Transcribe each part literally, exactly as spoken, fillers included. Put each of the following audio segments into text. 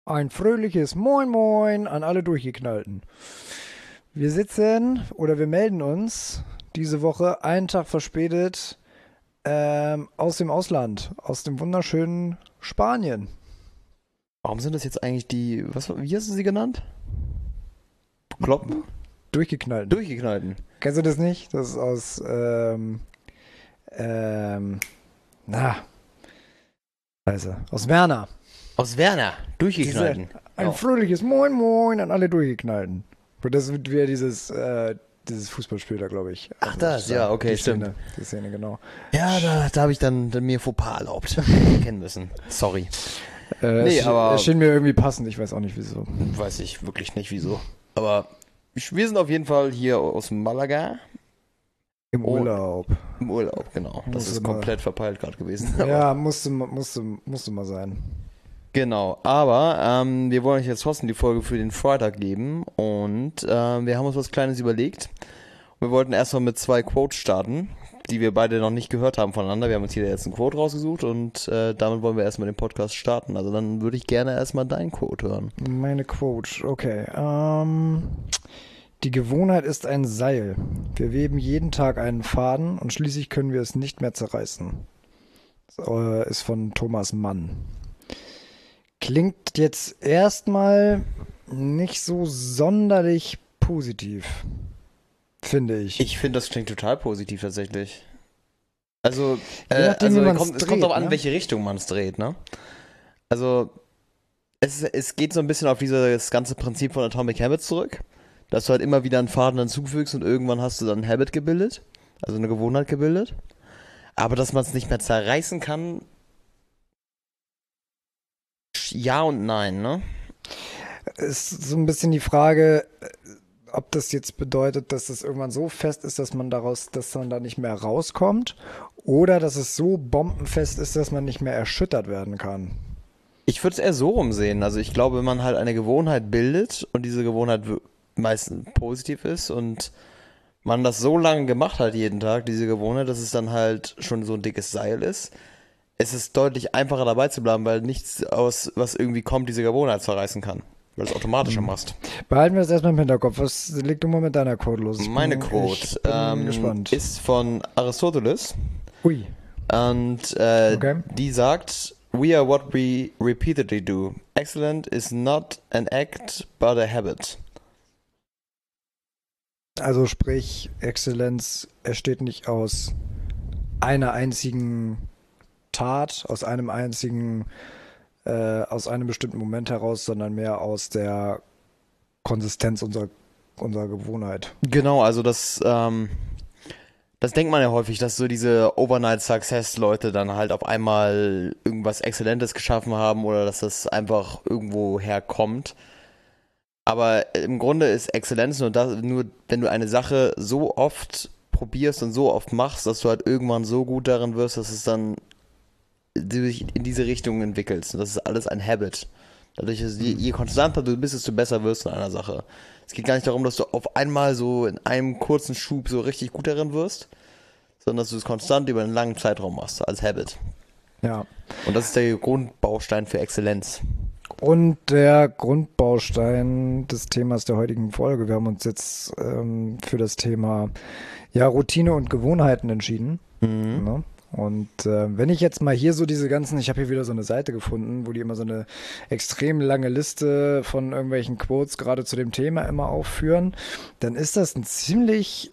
Ein fröhliches Moin Moin an alle Durchgeknallten. Wir sitzen oder wir melden uns diese Woche einen Tag verspätet ähm, aus dem Ausland, aus dem wunderschönen Spanien. Warum sind das jetzt eigentlich die, was, wie hast du sie genannt? Kloppen? Durchgeknallten. Durchgeknallten. Kennst du das nicht? Das ist aus, ähm, ähm, na, also aus Werner. Aus Werner. Durchgeknallten. Diese, ein Ja. fröhliches Moin Moin an alle Durchgeknallten. Und das wird wieder dieses, äh, dieses Fußballspiel da, glaube ich. Ach, das, ja, okay, die stimmt. Szene, die Szene, genau. Ja, da, da habe ich dann, dann mir Fauxpas erlaubt. Kennen müssen. Sorry. Äh, Nee, es, aber- es schien mir irgendwie passend, ich weiß auch nicht wieso. Weiß ich wirklich nicht wieso. Aber ich, wir sind auf jeden Fall hier aus Malaga Im Oh. Urlaub. im Urlaub, genau. Das Musste ist mal- komplett verpeilt gerade gewesen. Aber- Ja, musste, musste, musste mal sein. Genau, aber ähm, wir wollen euch jetzt trotzdem die Folge für den Freitag geben und ähm, wir haben uns was Kleines überlegt. Wir wollten erstmal mit zwei Quotes starten, die wir beide noch nicht gehört haben voneinander. Wir haben uns hier jetzt ein Quote rausgesucht und äh, damit wollen wir erstmal den Podcast starten. Also dann würde ich gerne erstmal dein Quote hören. Meine Quote, okay. Ähm, die Gewohnheit ist ein Seil. Wir weben jeden Tag einen Faden und schließlich können wir es nicht mehr zerreißen. Das äh, ist von Thomas Mann. Klingt jetzt erstmal nicht so sonderlich positiv, finde ich. Ich finde, das klingt total positiv tatsächlich. Also, Je äh, nachdem, also wie man's kommt, es dreht, kommt auch an, ne? welche Richtung man es dreht, ne? Also, es, es geht so ein bisschen auf dieses ganze Prinzip von Atomic Habits zurück, dass du halt immer wieder einen Faden hinzufügst und irgendwann hast du dann ein Habit gebildet, also eine Gewohnheit gebildet. Aber dass man es nicht mehr zerreißen kann, ja und nein, ne? Ist so ein bisschen die Frage, ob das jetzt bedeutet, dass es irgendwann so fest ist, dass man daraus, dass man da nicht mehr rauskommt, oder dass es so bombenfest ist, dass man nicht mehr erschüttert werden kann. Ich würde es eher so rumsehen. Also ich glaube, wenn man halt eine Gewohnheit bildet und diese Gewohnheit w- meistens positiv ist und man das so lange gemacht hat jeden Tag, diese Gewohnheit, dass es dann halt schon so ein dickes Seil ist, es ist deutlich einfacher dabei zu bleiben, weil nichts aus, was irgendwie kommt, diese Gewohnheit zerreißen kann. Weil du es automatischer machst. Behalten wir das erstmal im Hinterkopf. Was leg du mal mit deiner Quote los? Ich Meine bin- Quote ich bin ähm, gespannt. ist von Aristoteles Ui. und äh, Okay. die sagt: We are what we repeatedly do. Excellent is not an act, but a habit. Also sprich, Exzellenz entsteht nicht aus einer einzigen Tat, aus einem einzigen, äh, aus einem bestimmten Moment heraus, sondern mehr aus der Konsistenz unserer, unserer Gewohnheit. Genau, also das, ähm, das denkt man ja häufig, dass so diese Overnight-Success-Leute dann halt auf einmal irgendwas Exzellentes geschaffen haben oder dass das einfach irgendwo herkommt. Aber im Grunde ist Exzellenz nur, das, nur, wenn du eine Sache so oft probierst und so oft machst, dass du halt irgendwann so gut darin wirst, dass es dann dich in diese Richtung entwickelst. Und das ist alles ein Habit. Dadurch, ist, je, je konstanter du bist, desto besser wirst du in einer Sache. Es geht gar nicht darum, dass du auf einmal so in einem kurzen Schub so richtig gut darin wirst, sondern dass du es konstant über einen langen Zeitraum machst, als Habit. Ja. Und das ist der Grundbaustein für Exzellenz. Und der Grundbaustein des Themas der heutigen Folge. Wir haben uns jetzt ähm, für das Thema ja, Routine und Gewohnheiten entschieden. Mhm. Ne? Und äh, wenn ich jetzt mal hier so diese ganzen, ich habe hier wieder so eine Seite gefunden, wo die immer so eine extrem lange Liste von irgendwelchen Quotes gerade zu dem Thema immer aufführen, dann ist das ein ziemlich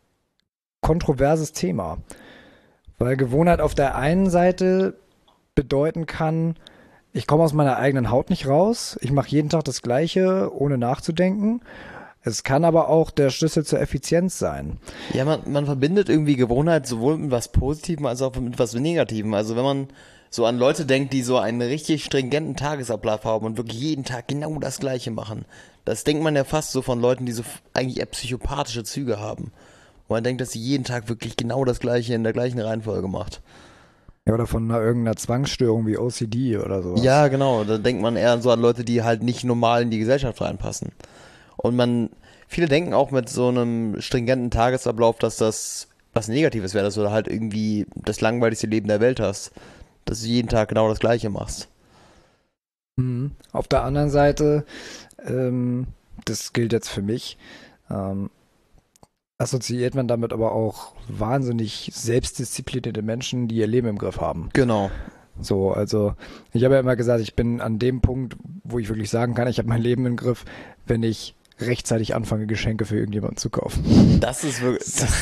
kontroverses Thema. Weil Gewohnheit auf der einen Seite bedeuten kann, ich komme aus meiner eigenen Haut nicht raus, ich mache jeden Tag das Gleiche, ohne nachzudenken. Es kann aber auch der Schlüssel zur Effizienz sein. Ja, man, man verbindet irgendwie Gewohnheit sowohl mit was Positivem als auch mit was Negativem. Also wenn man so an Leute denkt, die so einen richtig stringenten Tagesablauf haben und wirklich jeden Tag genau das Gleiche machen, das denkt man ja fast so von Leuten, die so f- eigentlich eher psychopathische Züge haben. Wo man denkt, dass sie jeden Tag wirklich genau das Gleiche in der gleichen Reihenfolge macht. Ja, oder von einer, irgendeiner Zwangsstörung wie O C D oder sowas. Ja, genau. Da denkt man eher so an Leute, die halt nicht normal in die Gesellschaft reinpassen. Und man, viele denken auch mit so einem stringenten Tagesablauf, dass das was Negatives wäre, dass du halt irgendwie das langweiligste Leben der Welt hast. Dass du jeden Tag genau das Gleiche machst. Mhm. Auf der anderen Seite, ähm, das gilt jetzt für mich, ähm, assoziiert man damit aber auch wahnsinnig selbstdisziplinierte Menschen, die ihr Leben im Griff haben. Genau. So, also ich habe ja immer gesagt, ich bin an dem Punkt, wo ich wirklich sagen kann, ich habe mein Leben im Griff, wenn ich rechtzeitig anfange, Geschenke für irgendjemanden zu kaufen. Das ist wirklich... Das,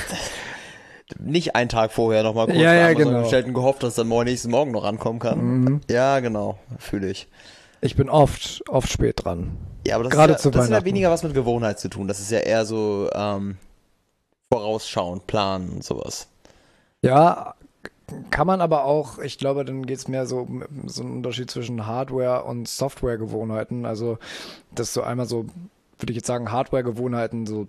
nicht einen Tag vorher nochmal kurz ja, bei ja, Amazon genau. bestellt und gehofft, dass es dann morgen, nächsten Morgen noch rankommen kann. Mhm. Ja, genau. Fühle ich. Ich bin oft, oft spät dran. Ja, aber das, Gerade ist ja, zu das hat ja Weihnachten. weniger was mit Gewohnheit zu tun. Das ist ja eher so ähm, vorausschauen, planen und sowas. Ja, kann man aber auch, ich glaube, dann geht es mehr so um so einen Unterschied zwischen Hardware- und Software-Gewohnheiten. Also, dass du einmal so, würde ich jetzt sagen, Hardware-Gewohnheiten, so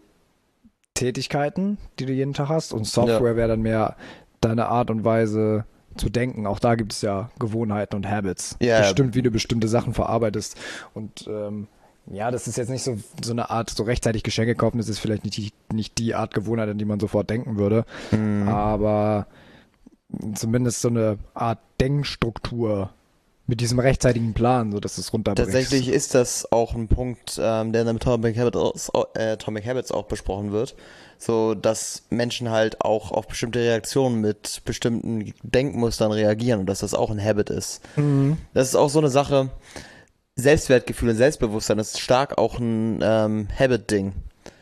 Tätigkeiten, die du jeden Tag hast, und Software Ja. wäre dann mehr deine Art und Weise zu denken. Auch da gibt es ja Gewohnheiten und Habits. Ja, Bestimmt, wie du bestimmte Sachen verarbeitest. Und ähm, ja, das ist jetzt nicht so, so eine Art, so rechtzeitig Geschenke kaufen, das ist vielleicht nicht die, nicht die Art Gewohnheit, an die man sofort denken würde. Mhm. Aber zumindest so eine Art Denkstruktur mit diesem rechtzeitigen Plan, so dass es runterbringst. Tatsächlich ist das auch ein Punkt, ähm, der in Atomic Habits, äh, Atomic Habits auch besprochen wird. So, dass Menschen halt auch auf bestimmte Reaktionen mit bestimmten Denkmustern reagieren und dass das auch ein Habit ist. Mhm. Das ist auch so eine Sache, Selbstwertgefühl und Selbstbewusstsein ist stark auch ein ähm, Habit-Ding.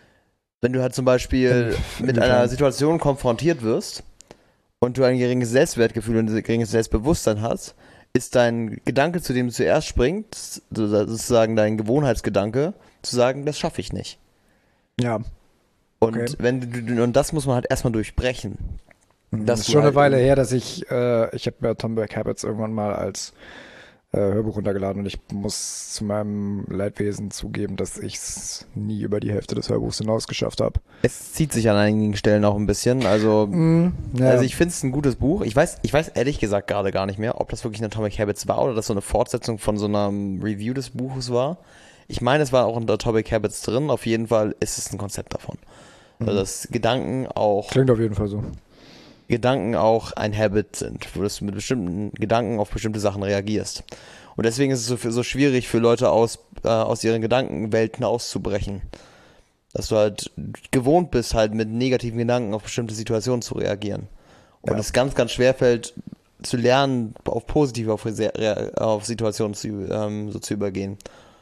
Wenn du halt zum Beispiel In- mit inwiefern? einer Situation konfrontiert wirst und du ein geringes Selbstwertgefühl und ein geringes Selbstbewusstsein hast, ist dein Gedanke, zu dem du zuerst springst, sozusagen dein Gewohnheitsgedanke, zu sagen, das schaffe ich nicht. Ja, Und Okay. wenn du, und das muss man halt erstmal durchbrechen. das Dass ist du schon eine halt Weile irgendwie- her, dass ich, äh, ich habe mir Atomic Habits irgendwann mal als äh, Hörbuch runtergeladen und ich muss zu meinem Leidwesen zugeben, dass ich es nie über die Hälfte des Hörbuchs hinaus geschafft habe. Es zieht sich an einigen Stellen auch ein bisschen. Also, Mhm. Ja. also ich finde es ein gutes Buch. Ich weiß, ich weiß ehrlich gesagt gerade gar nicht mehr, ob das wirklich ein Atomic Habits war oder das so eine Fortsetzung von so einer Review des Buches war. Ich meine, es war auch in Atomic Habits drin. Auf jeden Fall ist es ein Konzept davon. Also, dass Gedanken auch Klingt auf jeden Fall so. Gedanken auch ein Habit sind, wo du mit bestimmten Gedanken auf bestimmte Sachen reagierst. Und deswegen ist es so, für, so schwierig für Leute aus, äh, aus ihren Gedankenwelten auszubrechen. Dass du halt gewohnt bist, halt mit negativen Gedanken auf bestimmte Situationen zu reagieren. Und Ja. es ganz, ganz schwer fällt, zu lernen, auf positive auf, Rea- auf Situationen zu, ähm, so zu übergehen.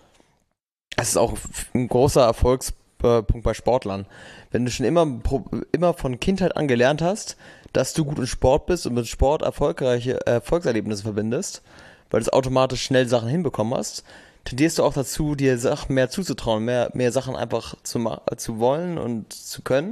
Das ist auch ein großer Erfolgspunkt bei Sportlern. Wenn du schon immer, pro- immer von Kindheit an gelernt hast, dass du gut in Sport bist und mit Sport erfolgreiche Erfolgserlebnisse verbindest, weil du automatisch schnell Sachen hinbekommen hast, tendierst du auch dazu, dir Sachen mehr zuzutrauen, mehr, mehr Sachen einfach zu, ma- zu wollen und zu können.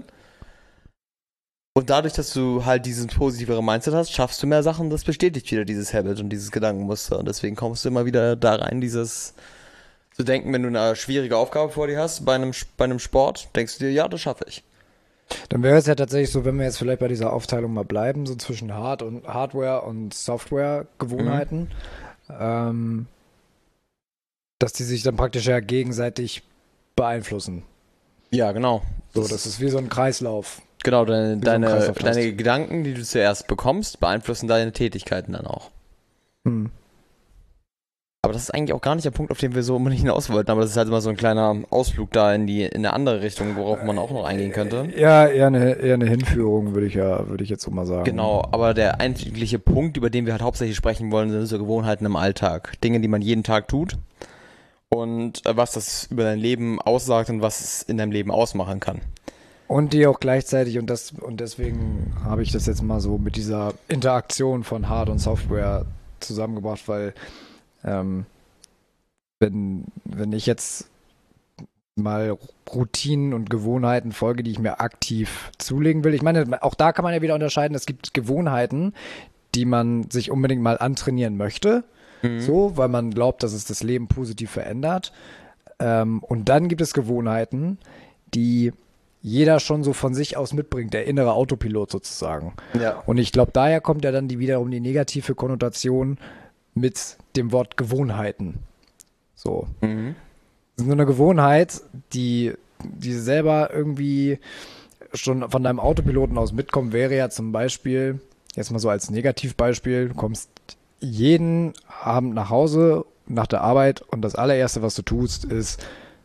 Und dadurch, dass du halt dieses positivere Mindset hast, schaffst du mehr Sachen, das bestätigt wieder dieses Habit und dieses Gedankenmuster. Und deswegen kommst du immer wieder da rein, dieses zu denken, wenn du eine schwierige Aufgabe vor dir hast, bei einem, bei einem Sport, denkst du dir, ja, das schaffe ich. Dann wäre es ja tatsächlich so, wenn wir jetzt vielleicht bei dieser Aufteilung mal bleiben, so zwischen Hard- und Hardware- und Software-Gewohnheiten, ähm, dass die sich dann praktisch ja gegenseitig beeinflussen. Ja, genau. So, das ist wie so ein Kreislauf. Genau, deine, so ein deine, Kreislauf hast. deine Gedanken, die du zuerst bekommst, beeinflussen deine Tätigkeiten dann auch. Hm. Aber das ist eigentlich auch gar nicht der Punkt, auf den wir so unbedingt hinaus wollten, aber das ist halt immer so ein kleiner Ausflug da in die in eine andere Richtung, worauf man auch noch eingehen könnte. Ja, eher eine, eher eine Hinführung, würde ich ja, würde ich jetzt so mal sagen. Genau, aber der eigentliche Punkt, über den wir halt hauptsächlich sprechen wollen, sind so Gewohnheiten im Alltag. Dinge, die man jeden Tag tut und äh, was das über dein Leben aussagt und was es in deinem Leben ausmachen kann. Und die auch gleichzeitig, und das, und deswegen habe ich das jetzt mal so mit dieser Interaktion von Hard- und Software zusammengebracht, weil ähm, wenn, wenn ich jetzt mal Routinen und Gewohnheiten folge, die ich mir aktiv zulegen will. Ich meine, auch da kann man ja wieder unterscheiden, es gibt Gewohnheiten, die man sich unbedingt mal antrainieren möchte, Mhm. so, weil man glaubt, dass es das Leben positiv verändert. Ähm, und dann gibt es Gewohnheiten, die jeder schon so von sich aus mitbringt, der innere Autopilot sozusagen. Ja. Und ich glaube, daher kommt ja dann die wiederum die negative Konnotation mit dem Wort Gewohnheiten. So. Mhm. Das ist nur eine Gewohnheit, die, die selber irgendwie schon von deinem Autopiloten aus mitkommt, wäre ja zum Beispiel, jetzt mal so als Negativbeispiel, du kommst jeden Abend nach Hause nach der Arbeit und das allererste, was du tust, ist,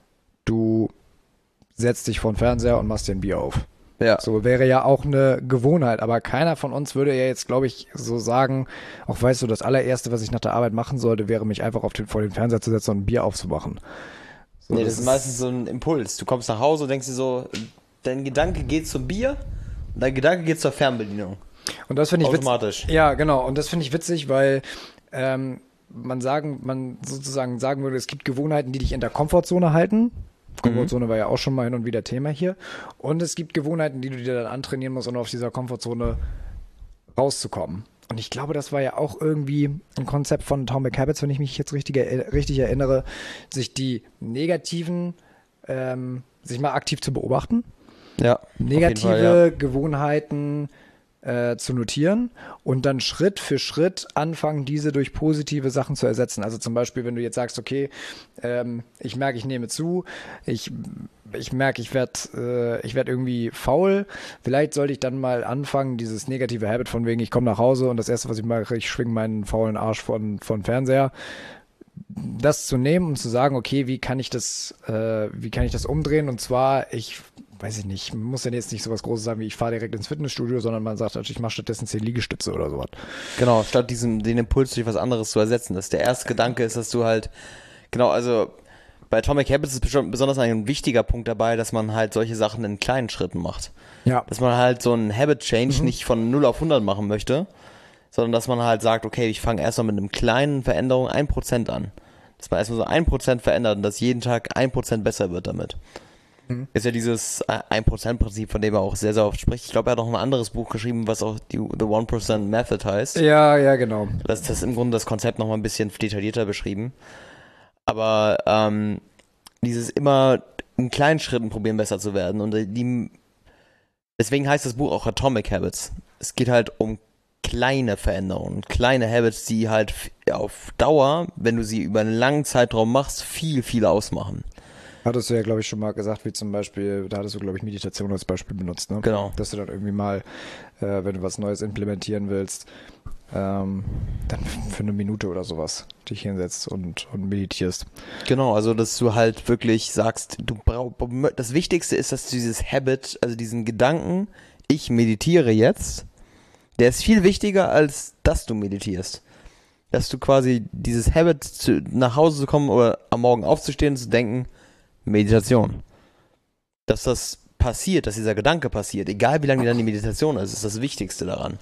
du setzt dich vor den Fernseher und machst dir ein Bier auf. Ja. So wäre ja auch eine Gewohnheit, aber keiner von uns würde ja jetzt, glaube ich, so sagen, auch weißt du, das allererste, was ich nach der Arbeit machen sollte, wäre mich einfach auf den, vor den Fernseher zu setzen und ein Bier aufzumachen. So, nee, das, das ist meistens so ein Impuls. Du kommst nach Hause und denkst dir so, dein Gedanke geht zum Bier und dein Gedanke geht zur Fernbedienung. Und das finde ich automatisch. Witz, ja, genau. Und das finde ich witzig, weil ähm, man sagen, man sozusagen sagen würde, es gibt Gewohnheiten, die dich in der Komfortzone halten. Komfortzone mhm. war ja auch schon mal hin und wieder Thema hier. Und es gibt Gewohnheiten, die du dir dann antrainieren musst, um aus dieser Komfortzone rauszukommen. Und ich glaube, das war ja auch irgendwie ein Konzept von Atomic Habits, wenn ich mich jetzt richtig, richtig erinnere, sich die negativen, ähm, sich mal aktiv zu beobachten. Ja. Negative Fall, ja. Gewohnheiten äh, zu notieren und dann Schritt für Schritt anfangen, diese durch positive Sachen zu ersetzen. Also zum Beispiel, wenn du jetzt sagst, okay, ähm, ich merke, ich nehme zu, ich, ich merke, ich werde äh, ich werd irgendwie faul, vielleicht sollte ich dann mal anfangen, dieses negative Habit von wegen, ich komme nach Hause und das Erste, was ich mache, ich schwinge meinen faulen Arsch von, von Fernseher, das zu nehmen und zu sagen, okay, wie kann ich das, äh, wie kann ich das umdrehen? Und zwar, ich weiß ich nicht, man muss ja jetzt nicht so was Großes sagen, wie ich fahre direkt ins Fitnessstudio, sondern man sagt, ich mache stattdessen zehn Liegestütze oder sowas. Genau, statt diesem, den Impuls durch was anderes zu ersetzen. Das der erste Gedanke ist, dass du halt, genau, also bei Atomic Habits ist besonders ein wichtiger Punkt dabei, dass man halt solche Sachen in kleinen Schritten macht. Ja. Dass man halt so einen Habit Change mhm. nicht von null auf hundert machen möchte, sondern dass man halt sagt, okay, ich fange erstmal mit einem kleinen Veränderung ein Prozent an. Dass man erstmal so ein Prozent verändert und dass jeden Tag ein Prozent besser wird damit. Mhm. Ist ja dieses ein Prozent Prinzip, von dem er auch sehr, sehr oft spricht. Ich glaube, er hat auch ein anderes Buch geschrieben, was auch die The one percent Method heißt. Ja, ja, genau. Das, das ist im Grunde das Konzept nochmal ein bisschen detaillierter beschrieben. Aber ähm, dieses immer in kleinen Schritten probieren, besser zu werden. Und die, deswegen heißt das Buch auch Atomic Habits. Es geht halt um kleine Veränderungen, kleine Habits, die halt auf Dauer, wenn du sie über einen langen Zeitraum machst, viel, viel ausmachen. Hattest du ja, glaube ich, schon mal gesagt, wie zum Beispiel, da hattest du, glaube ich, Meditation als Beispiel benutzt, ne? Genau. Dass du dann irgendwie mal, äh, wenn du was Neues implementieren willst, ähm, dann für eine Minute oder sowas dich hinsetzt und, und meditierst. Genau, also dass du halt wirklich sagst, du brauchst, das Wichtigste ist, dass du dieses Habit, also diesen Gedanken, ich meditiere jetzt, der ist viel wichtiger, als dass du meditierst. Dass du quasi dieses Habit, zu, nach Hause zu kommen oder am Morgen aufzustehen und zu denken, Meditation. Dass das passiert, dass dieser Gedanke passiert, egal wie lange dann die Meditation ist, ist das Wichtigste daran.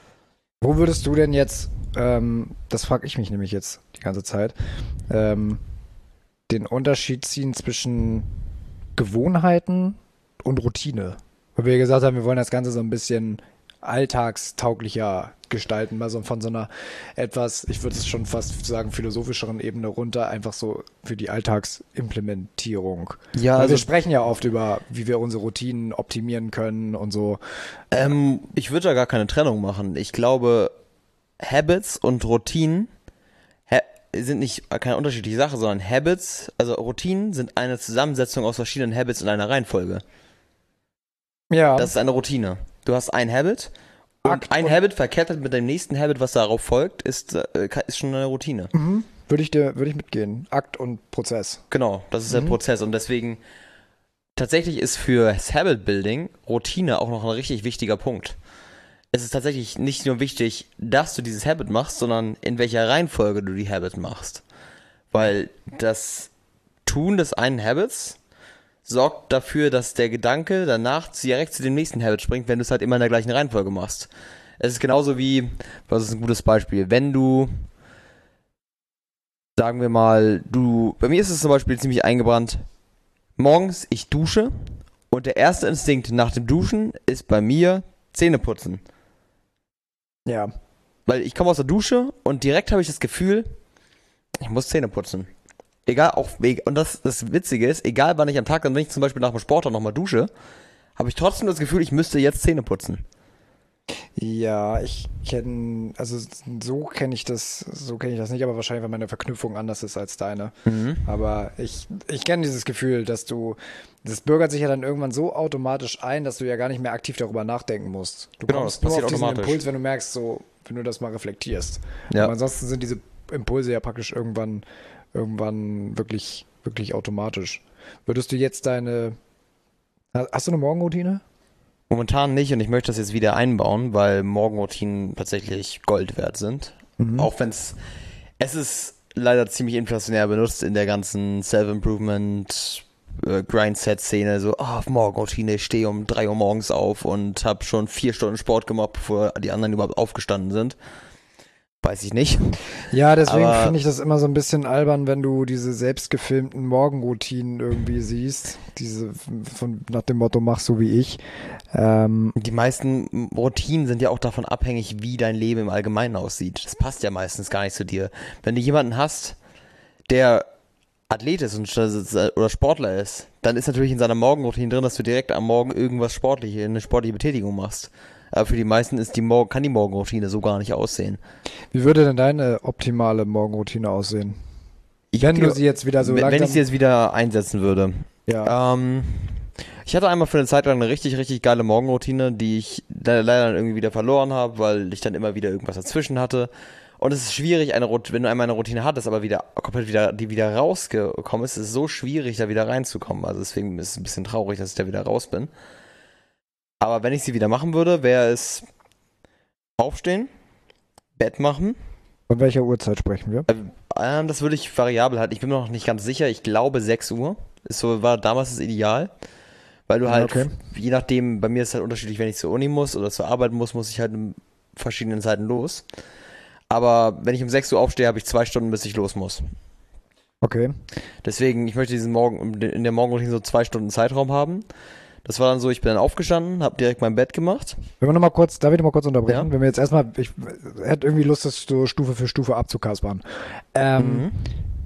Wo würdest du denn jetzt, ähm, das frage ich mich nämlich jetzt die ganze Zeit, ähm, den Unterschied ziehen zwischen Gewohnheiten und Routine? Weil wir gesagt haben, wir wollen das Ganze so ein bisschen alltagstauglicher gestalten, mal so von so einer etwas, ich würde es schon fast sagen, philosophischeren Ebene runter, einfach so für die Alltagsimplementierung. Ja, Weil also wir sprechen ja oft über, wie wir unsere Routinen optimieren können und so. Ähm, ich würde da gar keine Trennung machen. Ich glaube, Habits und Routinen ha- sind nicht keine unterschiedliche Sache, sondern Habits, also Routinen sind eine Zusammensetzung aus verschiedenen Habits in einer Reihenfolge. Ja. Das ist eine Routine. Du hast ein Habit und Akt ein und Habit verkettet mit dem nächsten Habit, was darauf folgt, ist, äh, ist schon eine Routine. Mhm. Würde ich dir, würde ich mitgehen. Akt und Prozess. Genau, das ist Mhm. der Prozess und deswegen tatsächlich ist für das Habit Building Routine auch noch ein richtig wichtiger Punkt. Es ist tatsächlich nicht nur wichtig, dass du dieses Habit machst, sondern in welcher Reihenfolge du die Habit machst. Weil das Tun des einen Habits sorgt dafür, dass der Gedanke danach direkt zu dem nächsten Habit springt, wenn du es halt immer in der gleichen Reihenfolge machst. Es ist genauso wie, was ist ein gutes Beispiel, wenn du, sagen wir mal, du, bei mir ist es zum Beispiel ziemlich eingebrannt, morgens ich dusche und der erste Instinkt nach dem Duschen ist bei mir Zähne putzen. Ja. Weil ich komme aus der Dusche und direkt habe ich das Gefühl, ich muss Zähne putzen. Egal, auch, und das, das Witzige ist, egal wann ich am Tag, dann wenn ich zum Beispiel nach dem Sport dann nochmal dusche, habe ich trotzdem das Gefühl, ich müsste jetzt Zähne putzen. Ja, ich kenne, also so kenne ich das, so kenne ich das nicht, aber wahrscheinlich, weil meine Verknüpfung anders ist als deine. Mhm. Aber ich, ich kenne dieses Gefühl, dass du, das bürgert sich ja dann irgendwann so automatisch ein, dass du ja gar nicht mehr aktiv darüber nachdenken musst. Du Genau, kommst das nur auf passiert diesen automatisch. Impuls, wenn du merkst, so, wenn du das mal reflektierst. Ja. Aber ansonsten sind diese Impulse ja praktisch irgendwann, irgendwann wirklich, wirklich automatisch. Würdest du jetzt deine, hast du eine Morgenroutine? Momentan nicht und ich möchte das jetzt wieder einbauen, weil Morgenroutinen tatsächlich Gold wert sind. Mhm. Auch wenn es, es ist leider ziemlich inflationär benutzt in der ganzen Self-Improvement äh, Grindset-Szene. So, ah, oh, Morgenroutine, ich stehe um drei Uhr morgens auf und habe schon vier Stunden Sport gemacht, bevor die anderen überhaupt aufgestanden sind. Weiß ich nicht. Ja, deswegen finde ich das immer so ein bisschen albern, wenn du diese selbst gefilmten Morgenroutinen irgendwie siehst. Diese von nach dem Motto, mach so wie ich. Ähm, die meisten Routinen sind ja auch davon abhängig, wie dein Leben im Allgemeinen aussieht. Das passt ja meistens gar nicht zu dir. Wenn du jemanden hast, der Athlet ist und, oder Sportler ist, dann ist natürlich in seiner Morgenroutine drin, dass du direkt am Morgen irgendwas Sportliches, eine sportliche Betätigung machst. Aber für die meisten ist die Morgen, kann die Morgenroutine so gar nicht aussehen. Wie würde denn deine optimale Morgenroutine aussehen? Ich wenn du sie jetzt wieder so wenn, langsam... Wenn ich sie jetzt wieder einsetzen würde. Ja. Ähm, ich hatte einmal für eine Zeit lang eine richtig, richtig geile Morgenroutine, die ich leider irgendwie wieder verloren habe, weil ich dann immer wieder irgendwas dazwischen hatte. Und es ist schwierig, eine, wenn du einmal eine Routine hattest, aber wieder komplett wieder, die wieder rausgekommen ist, ist es so schwierig, da wieder reinzukommen. Also deswegen ist es ein bisschen traurig, dass ich da wieder raus bin. Aber wenn ich sie wieder machen würde, wäre es aufstehen, Bett machen. Von welcher Uhrzeit sprechen wir? Ähm, das würde ich variabel halten. Ich bin mir noch nicht ganz sicher. Ich glaube sechs Uhr. Ist so, war damals das Ideal. Weil du halt, okay. je nachdem, bei mir ist es halt unterschiedlich, wenn ich zur Uni muss oder zur Arbeit muss, muss ich halt in verschiedenen Zeiten los. Aber wenn ich um sechs Uhr aufstehe, habe ich zwei Stunden, bis ich los muss. Okay. Deswegen, ich möchte diesen Morgen, in der Morgenroutine so zwei Stunden Zeitraum haben. Das war dann so, ich bin dann aufgestanden, habe direkt mein Bett gemacht. Wenn wir noch mal kurz, darf ich noch mal kurz unterbrechen? Ja. Wenn wir jetzt erstmal, ich hätte irgendwie Lust, das so Stufe für Stufe abzukaspern. Ähm, Mhm.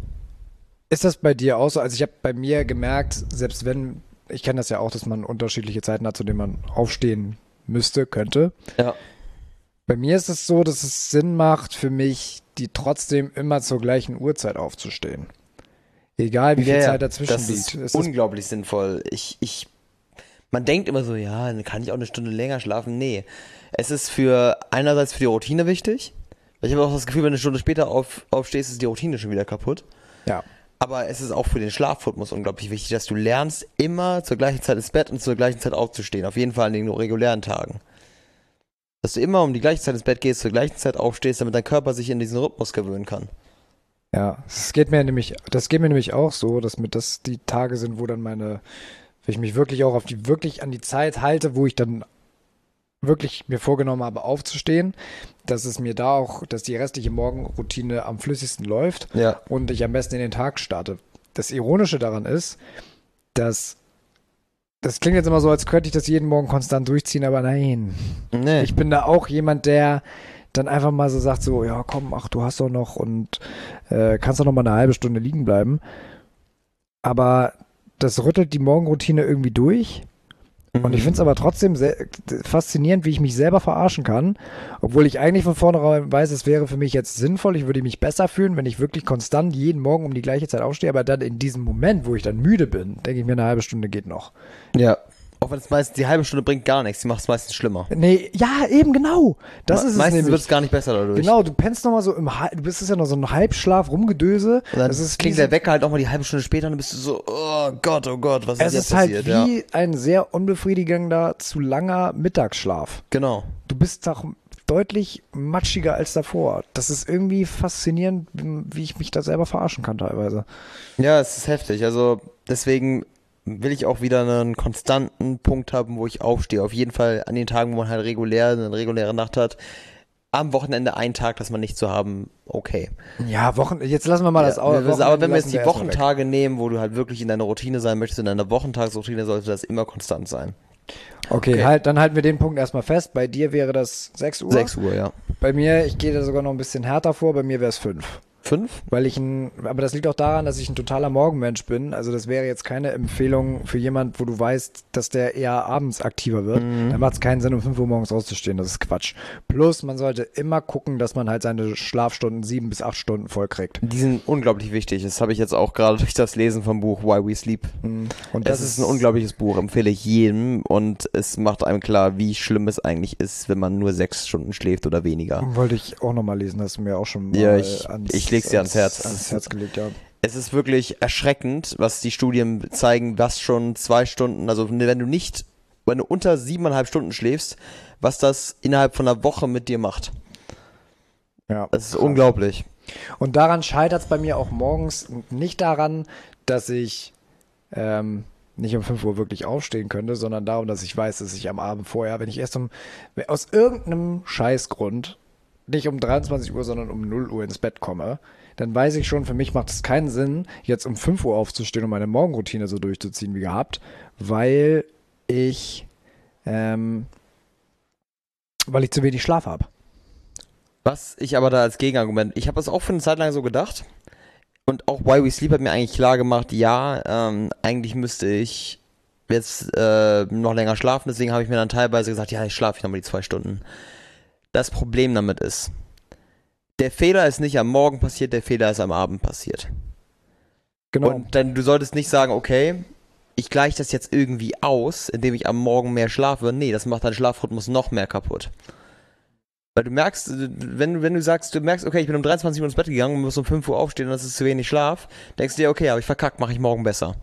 Ist das bei dir auch so? Also ich habe bei mir gemerkt, selbst wenn, ich kenne das ja auch, dass man unterschiedliche Zeiten hat, zu denen man aufstehen müsste, könnte. Ja. Bei mir ist es so, dass es Sinn macht für mich, die trotzdem immer zur gleichen Uhrzeit aufzustehen. Egal wie viel Ja, ja. Zeit dazwischen das liegt. ist Ist das unglaublich sinnvoll. Ich, ich, man denkt immer so, ja, dann kann ich auch eine Stunde länger schlafen. Nee, es ist für einerseits für die Routine wichtig. Weil ich habe auch das Gefühl, wenn du eine Stunde später auf, aufstehst, ist die Routine schon wieder kaputt. Ja. Aber es ist auch für den Schlafrhythmus unglaublich wichtig, dass du lernst, immer zur gleichen Zeit ins Bett und zur gleichen Zeit aufzustehen. Auf jeden Fall an den regulären Tagen. Dass du immer um die gleiche Zeit ins Bett gehst, zur gleichen Zeit aufstehst, damit dein Körper sich in diesen Rhythmus gewöhnen kann. Ja, das geht mir nämlich, das geht mir nämlich auch so, dass mir das die Tage sind, wo dann meine, wenn ich mich wirklich auch auf die, wirklich an die Zeit halte, wo ich dann wirklich mir vorgenommen habe, aufzustehen, dass es mir da auch, dass die restliche Morgenroutine am flüssigsten läuft Ja. und ich am besten in den Tag starte. Das Ironische daran ist, dass das klingt jetzt immer so, als könnte ich das jeden Morgen konstant durchziehen, aber nein. Nee. Ich bin da auch jemand, der dann einfach mal so sagt, so, ja komm, ach, du hast doch noch und äh, kannst doch noch mal eine halbe Stunde liegen bleiben. Aber das rüttelt die Morgenroutine irgendwie durch. Und ich finde es aber trotzdem sehr faszinierend, wie ich mich selber verarschen kann, obwohl ich eigentlich von vornherein weiß, es wäre für mich jetzt sinnvoll, ich würde mich besser fühlen, wenn ich wirklich konstant jeden Morgen um die gleiche Zeit aufstehe, aber dann in diesem Moment, wo ich dann müde bin, denke ich mir, eine halbe Stunde geht noch. Ja. Auch wenn es meistens, die halbe Stunde bringt gar nichts, die macht es meistens schlimmer. Nee, ja, eben genau. Das Me- ist es meistens nämlich. wird es gar nicht besser dadurch. Genau, du pennst nochmal so im Halb, du bist es ja noch so ein Halbschlaf, Rumgedöse. Und dann das ist klingt wie der Wecker halt auch mal die halbe Stunde später und dann bist du so, oh Gott, oh Gott, was ist Es jetzt ist halt passiert? wie Ja. ein sehr unbefriedigender, zu langer Mittagsschlaf. Genau. Du bist doch deutlich matschiger als davor. Das ist irgendwie faszinierend, wie ich mich da selber verarschen kann teilweise. Ja, es ist heftig. Also deswegen will ich auch wieder einen konstanten Punkt haben, wo ich aufstehe. Auf jeden Fall an den Tagen, wo man halt regulär eine reguläre Nacht hat. Am Wochenende einen Tag, das man nicht zu haben, okay. Ja, Wochen, jetzt lassen wir mal das Ja, auch. wir- aber wenn wir jetzt die erstmal weg. Wochentage nehmen, wo du halt wirklich in deiner Routine sein möchtest, in deiner Wochentagsroutine sollte das immer konstant sein. Okay, Okay. Halt, dann halten wir den Punkt erstmal fest. Bei dir wäre das sechs Uhr. sechs Uhr, ja. Bei mir, ich gehe da sogar noch ein bisschen härter vor, bei mir wäre es fünf. fünf? Weil ich ein, aber das liegt auch daran, dass ich ein totaler Morgenmensch bin. Also das wäre jetzt keine Empfehlung für jemand, wo du weißt, dass der eher abends aktiver wird. Mhm. Dann macht es keinen Sinn, um fünf Uhr morgens rauszustehen. Das ist Quatsch. Plus, man sollte immer gucken, dass man halt seine Schlafstunden sieben bis acht Stunden voll kriegt. Die sind unglaublich wichtig. Das habe ich jetzt auch gerade durch das Lesen vom Buch Why We Sleep. Und Das ist ein unglaubliches Buch, empfehle ich jedem und es macht einem klar, wie schlimm es eigentlich ist, wenn man nur sechs Stunden schläft oder weniger. Wollte ich auch nochmal lesen, hast du mir auch schon mal Ja, ich, ans ich leg's dir ans Herz. Ans Herz gelegt, ja. Es ist wirklich erschreckend, was die Studien zeigen, was schon zwei Stunden, also wenn du nicht, wenn du unter siebeneinhalb Stunden schläfst, was das innerhalb von einer Woche mit dir macht. Ja. Das ist unglaublich. Und daran scheitert es bei mir auch morgens nicht daran, dass ich ähm, nicht um fünf Uhr wirklich aufstehen könnte, sondern darum, dass ich weiß, dass ich am Abend vorher, wenn ich erst um, aus irgendeinem Scheißgrund nicht um dreiundzwanzig Uhr, sondern um null Uhr ins Bett komme, dann weiß ich schon, für mich macht es keinen Sinn, jetzt um fünf Uhr aufzustehen und meine Morgenroutine so durchzuziehen wie gehabt, weil ich, ähm, weil ich zu wenig Schlaf habe. Was ich aber da als Gegenargument, ich habe das auch für eine Zeit lang so gedacht und auch Why We Sleep hat mir eigentlich klar gemacht, ja, ähm, eigentlich müsste ich jetzt äh, noch länger schlafen, deswegen habe ich mir dann teilweise gesagt, ja, ich schlafe nochmal die zwei Stunden. Das Problem damit ist, der Fehler ist nicht am Morgen passiert, der Fehler ist am Abend passiert. Genau. Und dann, du solltest nicht sagen, okay, ich gleiche das jetzt irgendwie aus, indem ich am Morgen mehr schlafe. Nee, das macht deinen Schlafrhythmus noch mehr kaputt. Weil du merkst, wenn, wenn du sagst, du merkst, okay, ich bin um dreiundzwanzig Uhr ins Bett gegangen und muss um fünf Uhr aufstehen und das ist zu wenig Schlaf, denkst du dir, okay, habe ich verkackt, mache ich morgen besser.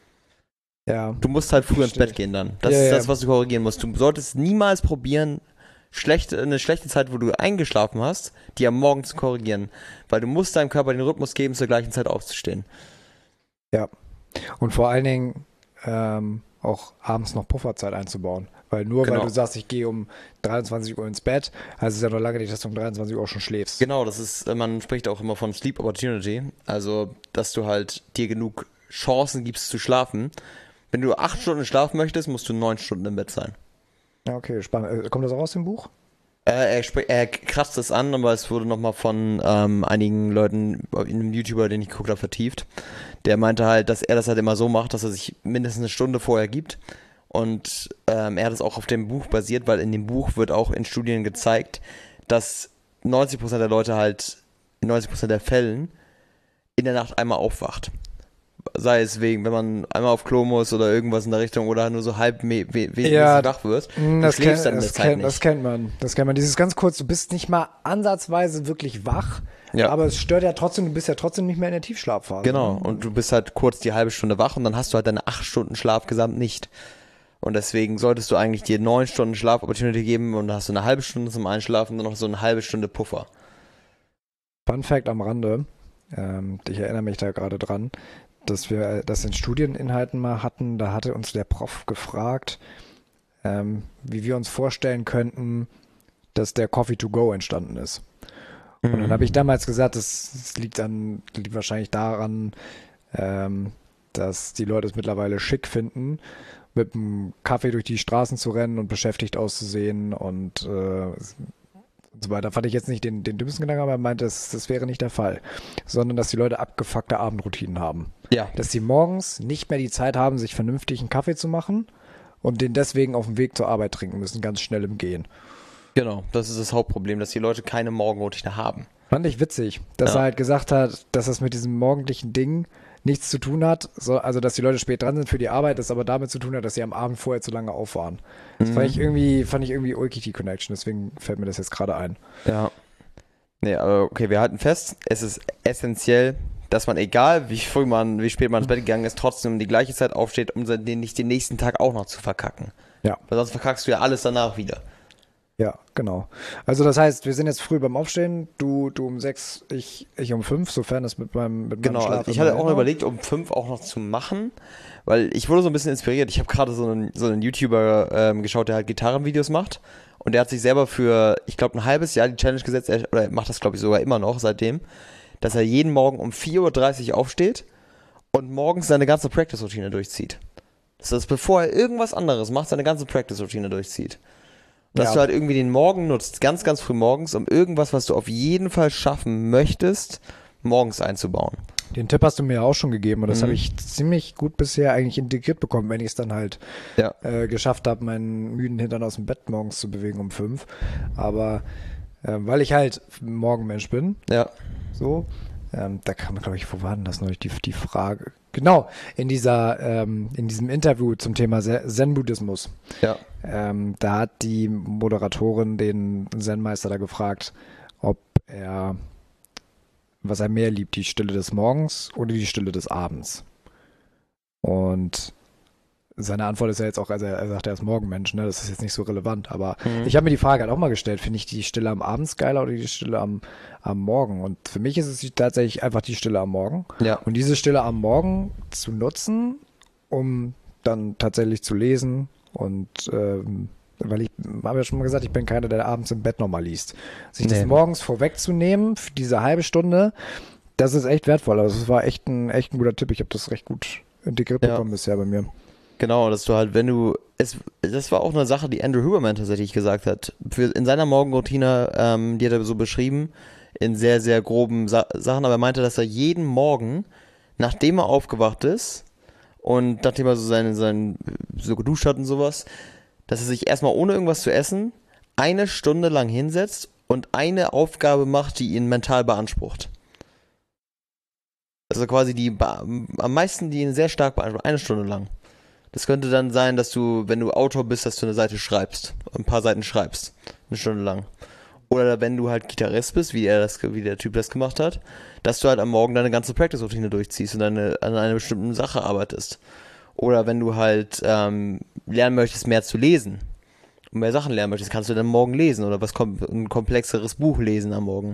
Ja. Du musst halt früh ins Bett gehen dann. Das Ja, ist ja. das, was du korrigieren musst. Du solltest niemals probieren, schlechte, eine schlechte Zeit, wo du eingeschlafen hast, die am Morgen zu korrigieren. Weil du musst deinem Körper den Rhythmus geben, zur gleichen Zeit aufzustehen. Ja. Und vor allen Dingen ähm, auch abends noch Pufferzeit einzubauen. Weil nur Genau. weil du sagst, ich gehe um dreiundzwanzig Uhr ins Bett, heißt es ja noch lange nicht, dass du um dreiundzwanzig Uhr auch schon schläfst. Genau, das ist, man spricht auch immer von Sleep Opportunity. Also, dass du halt dir genug Chancen gibst zu schlafen. Wenn du acht Stunden schlafen möchtest, musst du neun Stunden im Bett sein. Ja, okay, spannend. Äh, Kommt das auch aus dem Buch? Äh, er, spr- er kratzt es an, aber es wurde nochmal von ähm, einigen Leuten, einem YouTuber, den ich geguckt habe, vertieft. Der meinte halt, dass er das halt immer so macht, dass er sich mindestens eine Stunde vorher gibt. Und ähm, er hat es auch auf dem Buch basiert, weil in dem Buch wird auch in Studien gezeigt, dass neunzig Prozent der Leute halt, in neunzig Prozent der Fällen in der Nacht einmal aufwacht. Sei es wegen, wenn man einmal auf Klo muss oder irgendwas in der Richtung oder nur so halb me- we- we- Ja, wach wird. Mm, Du Das, schläfst kenn, dann in der das, Zeit kenn, nicht. das kennt man. Das kennt man. Dieses ganz kurz, du bist nicht mal ansatzweise wirklich wach, Ja. aber es stört ja trotzdem, du bist ja trotzdem nicht mehr in der Tiefschlafphase. Genau, Ne? und du bist halt kurz die halbe Stunde wach und dann hast du halt deine acht Stunden Schlaf gesamt nicht. Und deswegen solltest du eigentlich dir neun Stunden Schlaf-Opportunity geben und dann hast du eine halbe Stunde zum Einschlafen und dann noch so eine halbe Stunde Puffer. Fun Fact am Rande, ähm, ich erinnere mich da gerade dran, dass wir das in Studieninhalten mal hatten, da hatte uns der Prof gefragt, ähm, wie wir uns vorstellen könnten, dass der Coffee to go entstanden ist. Und dann habe ich damals gesagt, das, das liegt an, liegt wahrscheinlich daran, ähm, dass die Leute es mittlerweile schick finden, mit einem Kaffee durch die Straßen zu rennen und beschäftigt auszusehen und, äh, und so weiter. Fand ich jetzt nicht den, den dümmsten Gedanken, aber er meinte, das, das wäre nicht der Fall. Sondern, dass die Leute abgefuckte Abendroutinen haben. Ja. Dass sie morgens nicht mehr die Zeit haben, sich vernünftig einen Kaffee zu machen und den deswegen auf dem Weg zur Arbeit trinken müssen, ganz schnell im Gehen. Genau, das ist das Hauptproblem, dass die Leute keine Morgenroutine haben. Fand ich witzig, dass Ja. er halt gesagt hat, dass das mit diesem morgendlichen Ding nichts zu tun hat, so, also dass die Leute spät dran sind für die Arbeit, das aber damit zu tun hat, dass sie am Abend vorher zu lange auffahren. Das Mhm. fand ich irgendwie, fand ich irgendwie ulkig, die Connection, deswegen fällt mir das jetzt gerade ein. Ja. Nee, aber okay, wir halten fest, es ist essentiell, dass man, egal wie früh man, wie spät man ins Bett gegangen ist, trotzdem um die gleiche Zeit aufsteht, um den nicht den nächsten Tag auch noch zu verkacken. Ja. Weil sonst verkackst du ja alles danach wieder. Ja, genau. Also das heißt, wir sind jetzt früh beim Aufstehen, du, du um sechs, ich, ich um fünf, sofern das mit meinem, mit Genau, meinem Schlaf also ich immer hatte auch hinhaut. überlegt, um fünf auch noch zu machen, weil ich wurde so ein bisschen inspiriert. Ich habe gerade so einen, so einen YouTuber ähm, geschaut, der halt Gitarrenvideos macht und der hat sich selber für, ich glaube, ein halbes Jahr die Challenge gesetzt, er, oder er macht das, glaube ich, sogar immer noch seitdem, dass er jeden Morgen um vier Uhr dreißig aufsteht und morgens seine ganze Practice-Routine durchzieht. Das heißt, bevor er irgendwas anderes macht, seine ganze Practice-Routine durchzieht. Dass Ja. du halt irgendwie den Morgen nutzt, ganz, ganz früh morgens, um irgendwas, was du auf jeden Fall schaffen möchtest, morgens einzubauen. Den Tipp hast du mir ja auch schon gegeben und das Mhm. habe ich ziemlich gut bisher eigentlich integriert bekommen, wenn ich es dann halt Ja. äh, geschafft habe, meinen müden Hintern aus dem Bett morgens zu bewegen um fünf. Aber äh, weil ich halt Morgenmensch bin, Ja. so, ähm, da kam, glaube ich, wo war denn das neulich, die, die Frage? Genau, in dieser, ähm, in diesem Interview zum Thema Zen- Zen-Buddhismus. Ja. Ähm, da hat die Moderatorin den Zen-Meister da gefragt, ob er was er mehr liebt, die Stille des Morgens oder die Stille des Abends. Und seine Antwort ist ja jetzt auch, also er sagt, er ist Morgenmensch, ne? Das ist jetzt nicht so relevant, aber Mhm. ich habe mir die Frage halt auch mal gestellt, finde ich die Stille am Abend geiler oder die Stille am, am Morgen? Und für mich ist es tatsächlich einfach die Stille am Morgen. Ja. Und diese Stille am Morgen zu nutzen, um dann tatsächlich zu lesen und ähm, weil ich habe ja schon mal gesagt, ich bin keiner, der abends im Bett nochmal liest. Sich das Nee. morgens vorwegzunehmen für diese halbe Stunde, das ist echt wertvoll. Also es war echt ein, echt ein guter Tipp. Ich habe das recht gut integriert Ja. bekommen bisher bei mir. Genau, dass du halt, wenn du, es, das war auch eine Sache, die Andrew Huberman tatsächlich gesagt hat. Für, in seiner Morgenroutine, ähm, die hat er so beschrieben, in sehr, sehr groben Sa Sachen, aber er meinte, dass er jeden Morgen, nachdem er aufgewacht ist und nachdem er so seinen, seinen, so geduscht hat und sowas, dass er sich erstmal ohne irgendwas zu essen eine Stunde lang hinsetzt und eine Aufgabe macht, die ihn mental beansprucht. Also quasi die, am meisten, die ihn sehr stark beansprucht, eine Stunde lang. Das könnte dann sein, dass du, wenn du Autor bist, dass du eine Seite schreibst, ein paar Seiten schreibst, eine Stunde lang. Oder wenn du halt Gitarrist bist, wie er das, wie der Typ das gemacht hat, dass du halt am Morgen deine ganze Practice-Routine durchziehst und deine, an einer bestimmten Sache arbeitest. Oder wenn du halt ähm, lernen möchtest, mehr zu lesen und mehr Sachen lernen möchtest, kannst du dann morgen lesen oder was kom ein komplexeres Buch lesen am Morgen.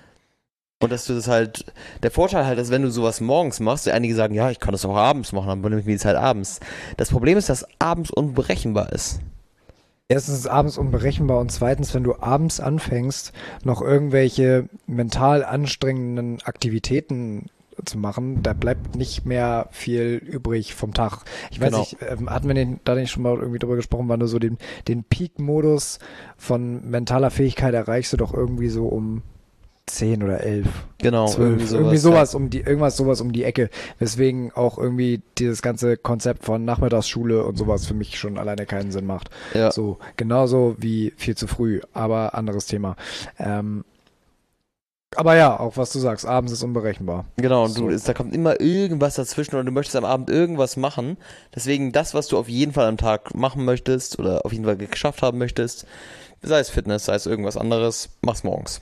Und dass du das halt, der Vorteil halt ist, wenn du sowas morgens machst, einige sagen, ja, ich kann das auch abends machen, dann nehme ich mir die Zeit abends. Das Problem ist, dass abends unberechenbar ist. Erstens ist es abends unberechenbar und zweitens, wenn du abends anfängst, noch irgendwelche mental anstrengenden Aktivitäten zu machen, da bleibt nicht mehr viel übrig vom Tag. Ich weiß Genau. nicht, ähm, hatten wir den, da nicht schon mal irgendwie drüber gesprochen, wann du so den, den Peak-Modus von mentaler Fähigkeit erreichst du doch irgendwie so um zehn oder elf. Genau, zwölf, irgendwie sowas um die, irgendwas sowas um die Ecke. Weswegen auch irgendwie dieses ganze Konzept von Nachmittagsschule und sowas für mich schon alleine keinen Sinn macht. Ja. So, genauso wie viel zu früh, aber anderes Thema. Ähm, aber ja, auch was du sagst, abends ist unberechenbar. Genau, und So. du, da kommt immer irgendwas dazwischen oder du möchtest am Abend irgendwas machen. Deswegen das, was du auf jeden Fall am Tag machen möchtest oder auf jeden Fall geschafft haben möchtest, sei es Fitness, sei es irgendwas anderes, mach's morgens.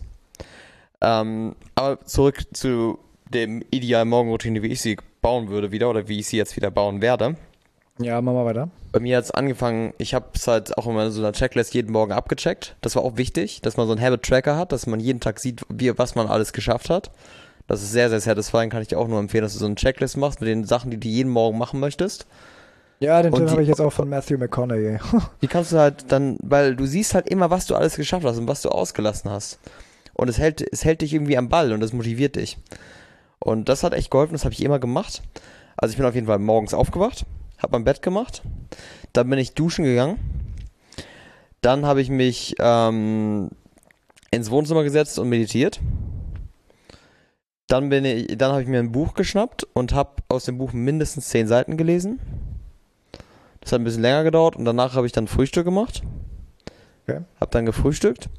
Ähm, aber zurück zu dem idealen Morgenroutine, wie ich sie bauen würde wieder oder wie ich sie jetzt wieder bauen werde. Ja, machen wir weiter. Bei mir hat es angefangen, ich habe es halt auch immer in so einer Checklist jeden Morgen abgecheckt. Das war auch wichtig, dass man so einen Habit-Tracker hat, dass man jeden Tag sieht, wie, was man alles geschafft hat. Das ist sehr, sehr satisfying, kann ich dir auch nur empfehlen, dass du so eine Checklist machst mit den Sachen, die du jeden Morgen machen möchtest. Ja, den Und Tipp die- habe ich jetzt auch von Matthew McConaughey. Die kannst du halt dann, weil du siehst halt immer, was du alles geschafft hast und was du ausgelassen hast. Und es hält, es hält dich irgendwie am Ball und das motiviert dich. Und das hat echt geholfen, das habe ich immer gemacht. Also ich bin auf jeden Fall morgens aufgewacht, habe mein Bett gemacht, dann bin ich duschen gegangen, dann habe ich mich ähm, ins Wohnzimmer gesetzt und meditiert. Dann bin ich, dann habe ich mir ein Buch geschnappt und habe aus dem Buch mindestens zehn Seiten gelesen. Das hat ein bisschen länger gedauert und danach habe ich dann Frühstück gemacht. Okay. Habe dann gefrühstückt.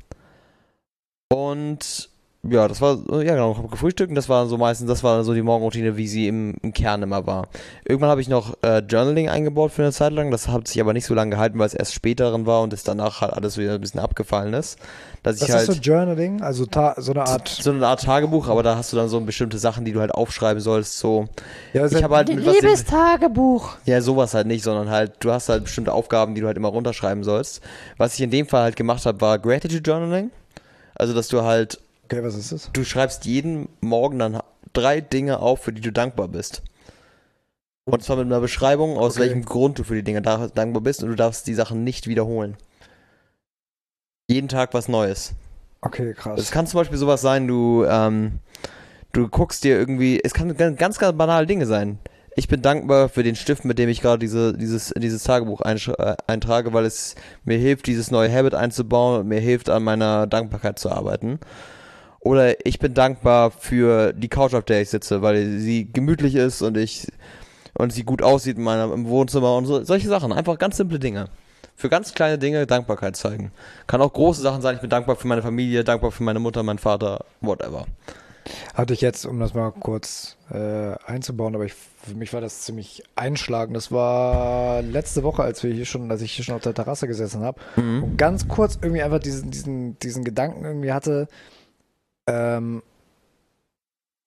Und ja, das war, ja genau, habe gefrühstückt und das war so meistens, das war so die Morgenroutine, wie sie im, im Kern immer war. Irgendwann habe ich noch äh, Journaling eingebaut für eine Zeit lang, das hat sich aber nicht so lange gehalten, weil es erst später drin war und es danach halt alles wieder ein bisschen abgefallen ist. Dass Was ich ist halt so Journaling? Also ta so eine Art. so eine Art Tagebuch, aber da hast du dann so bestimmte Sachen, die du halt aufschreiben sollst, so. Ja, ist Ich ja- habe halt mit was den- Liebestagebuch. Ja, sowas halt nicht, sondern halt, du hast halt bestimmte Aufgaben, die du halt immer runterschreiben sollst. Was ich in dem Fall halt gemacht habe, war Gratitude Journaling. Also, dass du halt, Okay, was ist das? du schreibst jeden Morgen dann drei Dinge auf, für die du dankbar bist. Und zwar mit einer Beschreibung, aus Okay. welchem Grund du für die Dinge da- dankbar bist und du darfst die Sachen nicht wiederholen. Jeden Tag was Neues. Okay, Es krass. kann zum Beispiel sowas sein, du, ähm, du guckst dir irgendwie, es kann ganz, ganz, ganz banale Dinge sein. Ich bin dankbar für den Stift, mit dem ich gerade diese, dieses, dieses Tagebuch einsch- äh, eintrage, weil es mir hilft, dieses neue Habit einzubauen und mir hilft, an meiner Dankbarkeit zu arbeiten. Oder ich bin dankbar für die Couch, auf der ich sitze, weil sie gemütlich ist und ich und sie gut aussieht in meiner, im Wohnzimmer und so, solche Sachen. Einfach ganz simple Dinge. Für ganz kleine Dinge Dankbarkeit zeigen. Kann auch große Sachen sein. Ich bin dankbar für meine Familie, dankbar für meine Mutter, meinen Vater, whatever. Hatte ich jetzt, um das mal kurz äh, einzubauen, aber ich, für mich war das ziemlich einschlagend. Das war letzte Woche, als wir hier schon, als ich hier schon auf der Terrasse gesessen habe und ganz kurz irgendwie einfach diesen, diesen, diesen Gedanken irgendwie hatte, ähm,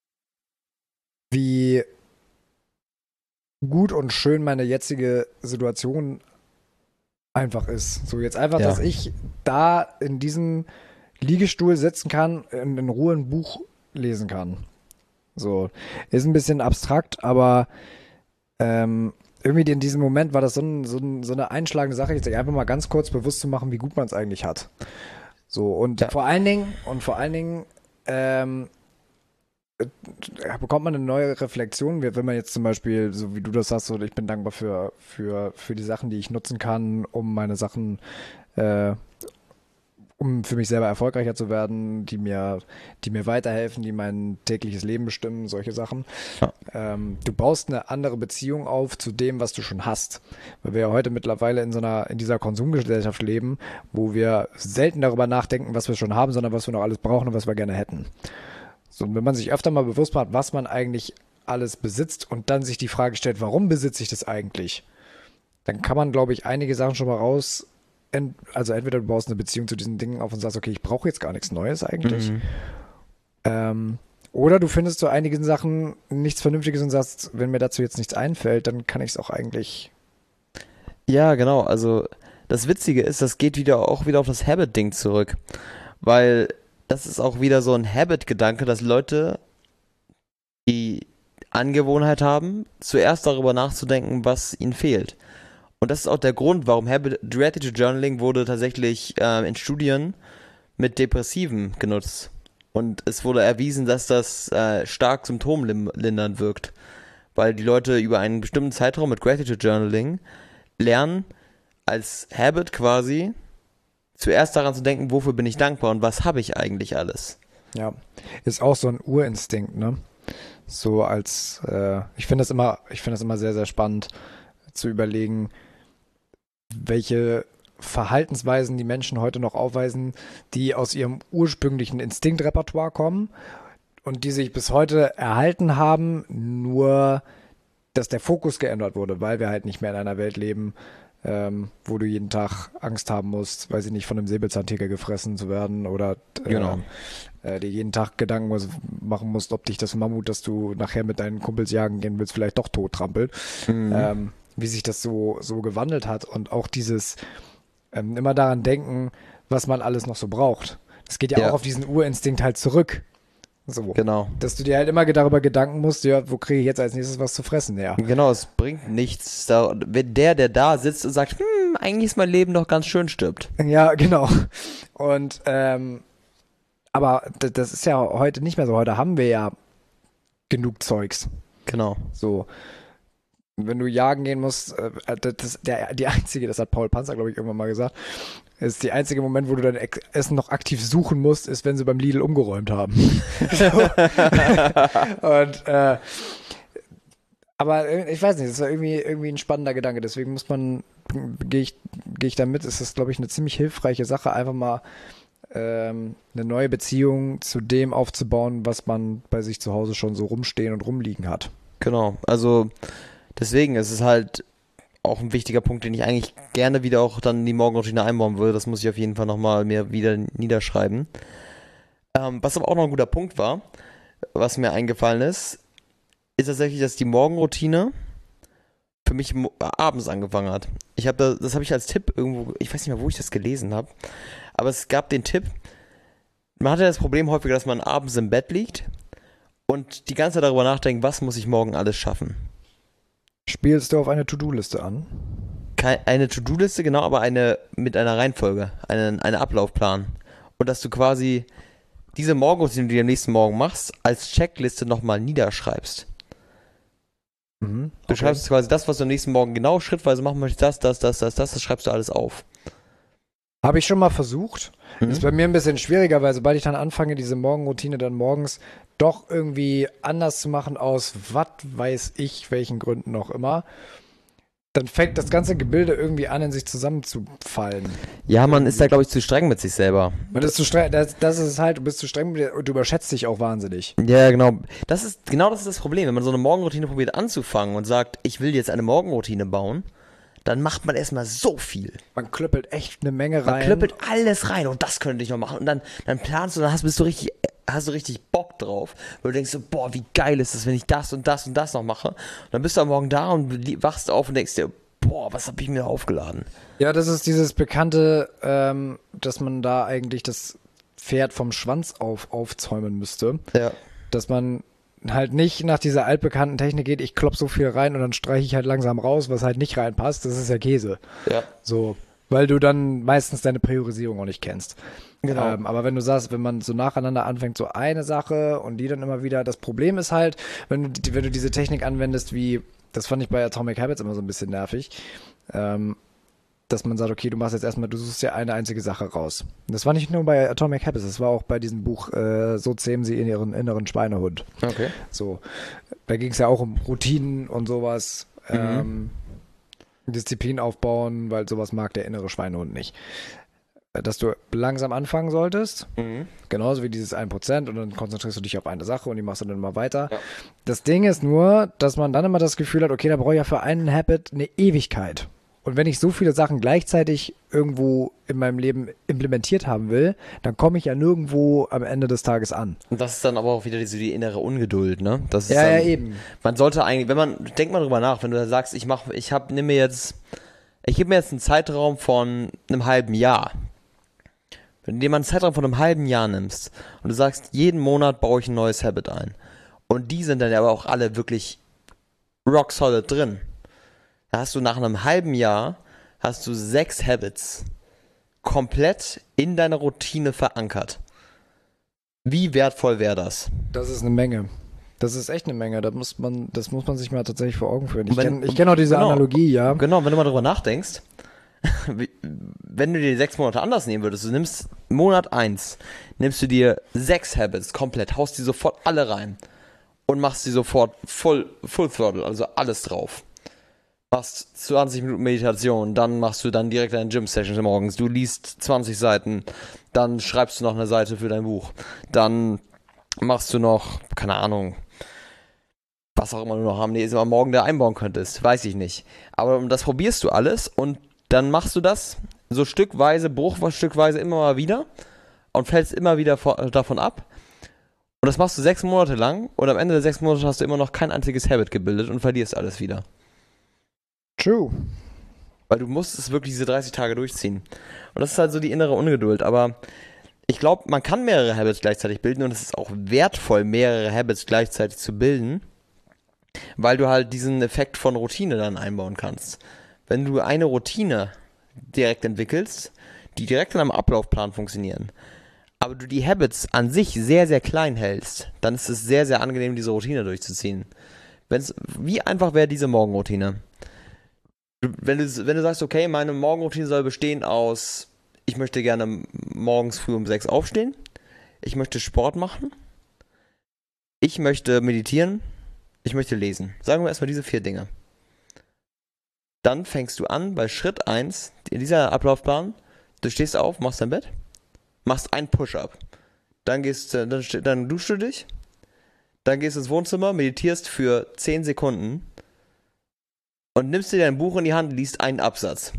wie gut und schön meine jetzige Situation einfach ist. So jetzt einfach, Ja. dass ich da in diesem Liegestuhl sitzen kann, in, in Ruhe ein Buch lesen kann. So, ist ein bisschen abstrakt, aber ähm, irgendwie in diesem Moment war das so, ein, so, ein, so eine einschlagende Sache, sich einfach mal ganz kurz bewusst zu machen, wie gut man es eigentlich hat. So, und Ja. vor allen Dingen, und vor allen Dingen, ähm, äh, bekommt man eine neue Reflexion, wenn man jetzt zum Beispiel, so wie du das sagst, so, ich bin dankbar für, für, für die Sachen, die ich nutzen kann, um meine Sachen, äh, um für mich selber erfolgreicher zu werden, die mir, die mir weiterhelfen, die mein tägliches Leben bestimmen, solche Sachen. Ja. Ähm, du baust eine andere Beziehung auf zu dem, was du schon hast. Weil wir ja heute mittlerweile in so einer, in dieser Konsumgesellschaft leben, wo wir selten darüber nachdenken, was wir schon haben, sondern was wir noch alles brauchen und was wir gerne hätten. So, und wenn man sich öfter mal bewusst macht, was man eigentlich alles besitzt und dann sich die Frage stellt, warum besitze ich das eigentlich? Dann kann man, glaube ich, einige Sachen schon mal raus. Ent, also entweder du baust eine Beziehung zu diesen Dingen auf und sagst, okay, ich brauche jetzt gar nichts Neues eigentlich. Mhm. Ähm, oder du findest zu einigen Sachen nichts Vernünftiges und sagst, wenn mir dazu jetzt nichts einfällt, dann kann ich es auch eigentlich. Ja, genau. Also das Witzige ist, das geht wieder auch wieder auf das Habit-Ding zurück. Weil das ist auch wieder so ein Habit-Gedanke, dass Leute die Angewohnheit haben, zuerst darüber nachzudenken, was ihnen fehlt. Und das ist auch der Grund, warum Habit Gratitude Journaling wurde tatsächlich äh, in Studien mit Depressiven genutzt. Und es wurde erwiesen, dass das äh, stark symptomlindernd wirkt. Weil die Leute über einen bestimmten Zeitraum mit Gratitude Journaling lernen, als Habit quasi, zuerst daran zu denken, wofür bin ich dankbar und was habe ich eigentlich alles. Ja, ist auch so ein Urinstinkt, ne? So als, äh, ich finde das immer, ich finde das immer sehr, sehr spannend zu überlegen, welche Verhaltensweisen die Menschen heute noch aufweisen, die aus ihrem ursprünglichen Instinktrepertoire kommen und die sich bis heute erhalten haben, nur dass der Fokus geändert wurde, weil wir halt nicht mehr in einer Welt leben, ähm, wo du jeden Tag Angst haben musst, weiß ich nicht, von einem Säbelzahntiger gefressen zu werden oder äh, Genau. äh, dir jeden Tag Gedanken muss, machen musst, ob dich das Mammut, das du nachher mit deinen Kumpels jagen gehen willst, vielleicht doch tot trampelt. Mhm. Ähm, wie sich das so, so gewandelt hat und auch dieses ähm, immer daran denken, was man alles noch so braucht. Das geht ja, Ja. auch auf diesen Urinstinkt halt zurück. So. Genau. Dass du dir halt immer darüber Gedanken musst, ja, wo kriege ich jetzt als nächstes was zu fressen, ja. Genau, es bringt nichts. Da, wenn der, der da sitzt und sagt, hm, eigentlich ist mein Leben doch ganz schön, stirbt. Ja, genau. Und, ähm, aber d- das ist ja heute nicht mehr so. Heute haben wir ja genug Zeugs. Genau. So. Wenn du jagen gehen musst, äh, das ist der, die einzige, das hat Paul Panzer, glaube ich, irgendwann mal gesagt, ist die einzige Moment, wo du dein Ex- Essen noch aktiv suchen musst, ist, wenn sie beim Lidl umgeräumt haben. So. Und, äh, aber äh, ich weiß nicht, das war irgendwie, irgendwie ein spannender Gedanke, deswegen muss man, gehe ich, gehe ich da mit, ist das, glaube ich, eine ziemlich hilfreiche Sache, einfach mal ähm, eine neue Beziehung zu dem aufzubauen, was man bei sich zu Hause schon so rumstehen und rumliegen hat. Genau. Also deswegen ist es halt auch ein wichtiger Punkt, den ich eigentlich gerne wieder auch dann in die Morgenroutine einbauen würde. Das muss ich auf jeden Fall nochmal mir wieder niederschreiben. Ähm, was aber auch noch ein guter Punkt war, was mir eingefallen ist, ist tatsächlich, dass die Morgenroutine für mich mo- abends angefangen hat. Ich habe da, das habe ich als Tipp irgendwo, ich weiß nicht mehr, wo ich das gelesen habe, aber es gab den Tipp, man hat ja das Problem häufiger, dass man abends im Bett liegt und die ganze Zeit darüber nachdenkt, was muss ich morgen alles schaffen. Spielst du auf eine To-Do-Liste an? Kei- Eine To-Do-Liste, genau, aber eine mit einer Reihenfolge, einen, einen Ablaufplan. Und dass du quasi diese Morgenroutine, die du am nächsten Morgen machst, als Checkliste nochmal niederschreibst. Mhm. Du Okay. schreibst quasi das, was du am nächsten Morgen genau schrittweise machen möchtest, das, das, das, das, das, das schreibst du alles auf. Habe ich schon mal versucht. Mhm. Ist bei mir ein bisschen schwieriger, weil sobald ich dann anfange, diese Morgenroutine dann morgens doch irgendwie anders zu machen, aus was weiß ich, welchen Gründen noch immer, dann fängt das ganze Gebilde irgendwie an, in sich zusammenzufallen. Ja, man ist da, glaube ich, zu streng mit sich selber. Man ist zu streng, das, das ist es halt, du bist zu streng mit dir und du überschätzt dich auch wahnsinnig. Ja, genau. Das ist, genau das ist das Problem. Wenn man so eine Morgenroutine probiert anzufangen und sagt, ich will jetzt eine Morgenroutine bauen, dann macht man erstmal so viel. Man klöppelt echt eine Menge rein. Man klöppelt alles rein und das könnte ich noch machen. Und dann, dann planst du, dann hast, bist du richtig, hast du richtig Bock drauf. Weil du denkst so, boah, wie geil ist das, wenn ich das und das und das noch mache. Und dann bist du am Morgen da und wachst auf und denkst dir, boah, was habe ich mir aufgeladen? Ja, das ist dieses Bekannte, ähm, dass man da eigentlich das Pferd vom Schwanz auf aufzäumen müsste. Ja. Dass man halt nicht nach dieser altbekannten Technik geht, ich klopp so viel rein und dann streiche ich halt langsam raus, was halt nicht reinpasst. Das ist ja Käse. Ja. So, weil du dann meistens deine Priorisierung auch nicht kennst. Genau. Ähm, aber wenn du sagst, wenn man so nacheinander anfängt, so eine Sache und die dann immer wieder, das Problem ist halt, wenn du, wenn du diese Technik anwendest, wie, das fand ich bei Atomic Habits immer so ein bisschen nervig, ähm, dass man sagt, okay, du machst jetzt erstmal, du suchst dir eine einzige Sache raus. Und das war nicht nur bei Atomic Habits, das war auch bei diesem Buch äh, So zähmen sie in ihren inneren Schweinehund. Okay. So, da ging es ja auch um Routinen und sowas, Mhm. ähm, Disziplin aufbauen, weil sowas mag der innere Schweinehund nicht. Äh, Dass du langsam anfangen solltest, Mhm. genauso wie dieses ein Prozent und dann konzentrierst du dich auf eine Sache und die machst du dann immer weiter. Ja. Das Ding ist nur, dass man dann immer das Gefühl hat, okay, da brauche ich ja für einen Habit eine Ewigkeit. Und wenn ich so viele Sachen gleichzeitig irgendwo in meinem Leben implementiert haben will, dann komme ich ja nirgendwo am Ende des Tages an. Und das ist dann aber auch wieder diese, die innere Ungeduld, ne? Das ist Ja, dann, ja, eben. Man sollte eigentlich, wenn man, denk mal drüber nach, wenn du da sagst, ich mach, ich hab, nimm mir jetzt, ich gebe mir jetzt einen Zeitraum von einem halben Jahr. Wenn du dir mal einen Zeitraum von einem halben Jahr nimmst und du sagst, jeden Monat baue ich ein neues Habit ein. Und die sind dann aber auch alle wirklich rock solid drin. Da hast du nach einem halben Jahr, hast du sechs Habits komplett in deiner Routine verankert. Wie wertvoll wäre das? Das ist eine Menge. Das ist echt eine Menge. Da muss man, das muss man sich mal tatsächlich vor Augen führen. Ich Wenn- kenne ich kenn auch diese genau. Analogie, ja. Genau, wenn du mal drüber nachdenkst, wie- wenn du dir sechs Monate anders nehmen würdest, du nimmst Monat eins, nimmst du dir sechs Habits komplett, haust die sofort alle rein und machst die sofort full, full throttle, also alles drauf. Machst zwanzig Minuten Meditation, dann machst du dann direkt deine Gym-Sessions morgens, du liest zwanzig Seiten, dann schreibst du noch eine Seite für dein Buch, dann machst du noch, keine Ahnung, was auch immer du noch am nächsten Mal morgen da einbauen könntest, weiß ich nicht. Aber das probierst du alles und dann machst du das so stückweise, bruchstückweise immer mal wieder und fällst immer wieder vor, davon ab. Und das machst du sechs Monate lang und am Ende der sechs Monate hast du immer noch kein einziges Habit gebildet und verlierst alles wieder. True. Weil du musst es wirklich diese dreißig Tage durchziehen. Und das ist halt so die innere Ungeduld. Aber ich glaube, man kann mehrere Habits gleichzeitig bilden und es ist auch wertvoll, mehrere Habits gleichzeitig zu bilden, weil du halt diesen Effekt von Routine dann einbauen kannst. Wenn du eine Routine direkt entwickelst, die direkt in einem Ablaufplan funktionieren, aber du die Habits an sich sehr, sehr klein hältst, dann ist es sehr, sehr angenehm, diese Routine durchzuziehen. Wenn's, wie einfach wäre diese Morgenroutine? Wenn du, wenn du sagst, okay, meine Morgenroutine soll bestehen aus, ich möchte gerne morgens früh um sechs aufstehen, ich möchte Sport machen, ich möchte meditieren, ich möchte lesen. Sagen wir erstmal diese vier Dinge. Dann fängst du an bei Schritt eins, in dieser Ablaufplan, du stehst auf, machst dein Bett, machst ein Push-Up, dann gehst, dann, dann duschst du dich, dann gehst ins Wohnzimmer, meditierst für zehn Sekunden und nimmst dir dein Buch in die Hand, liest einen Absatz.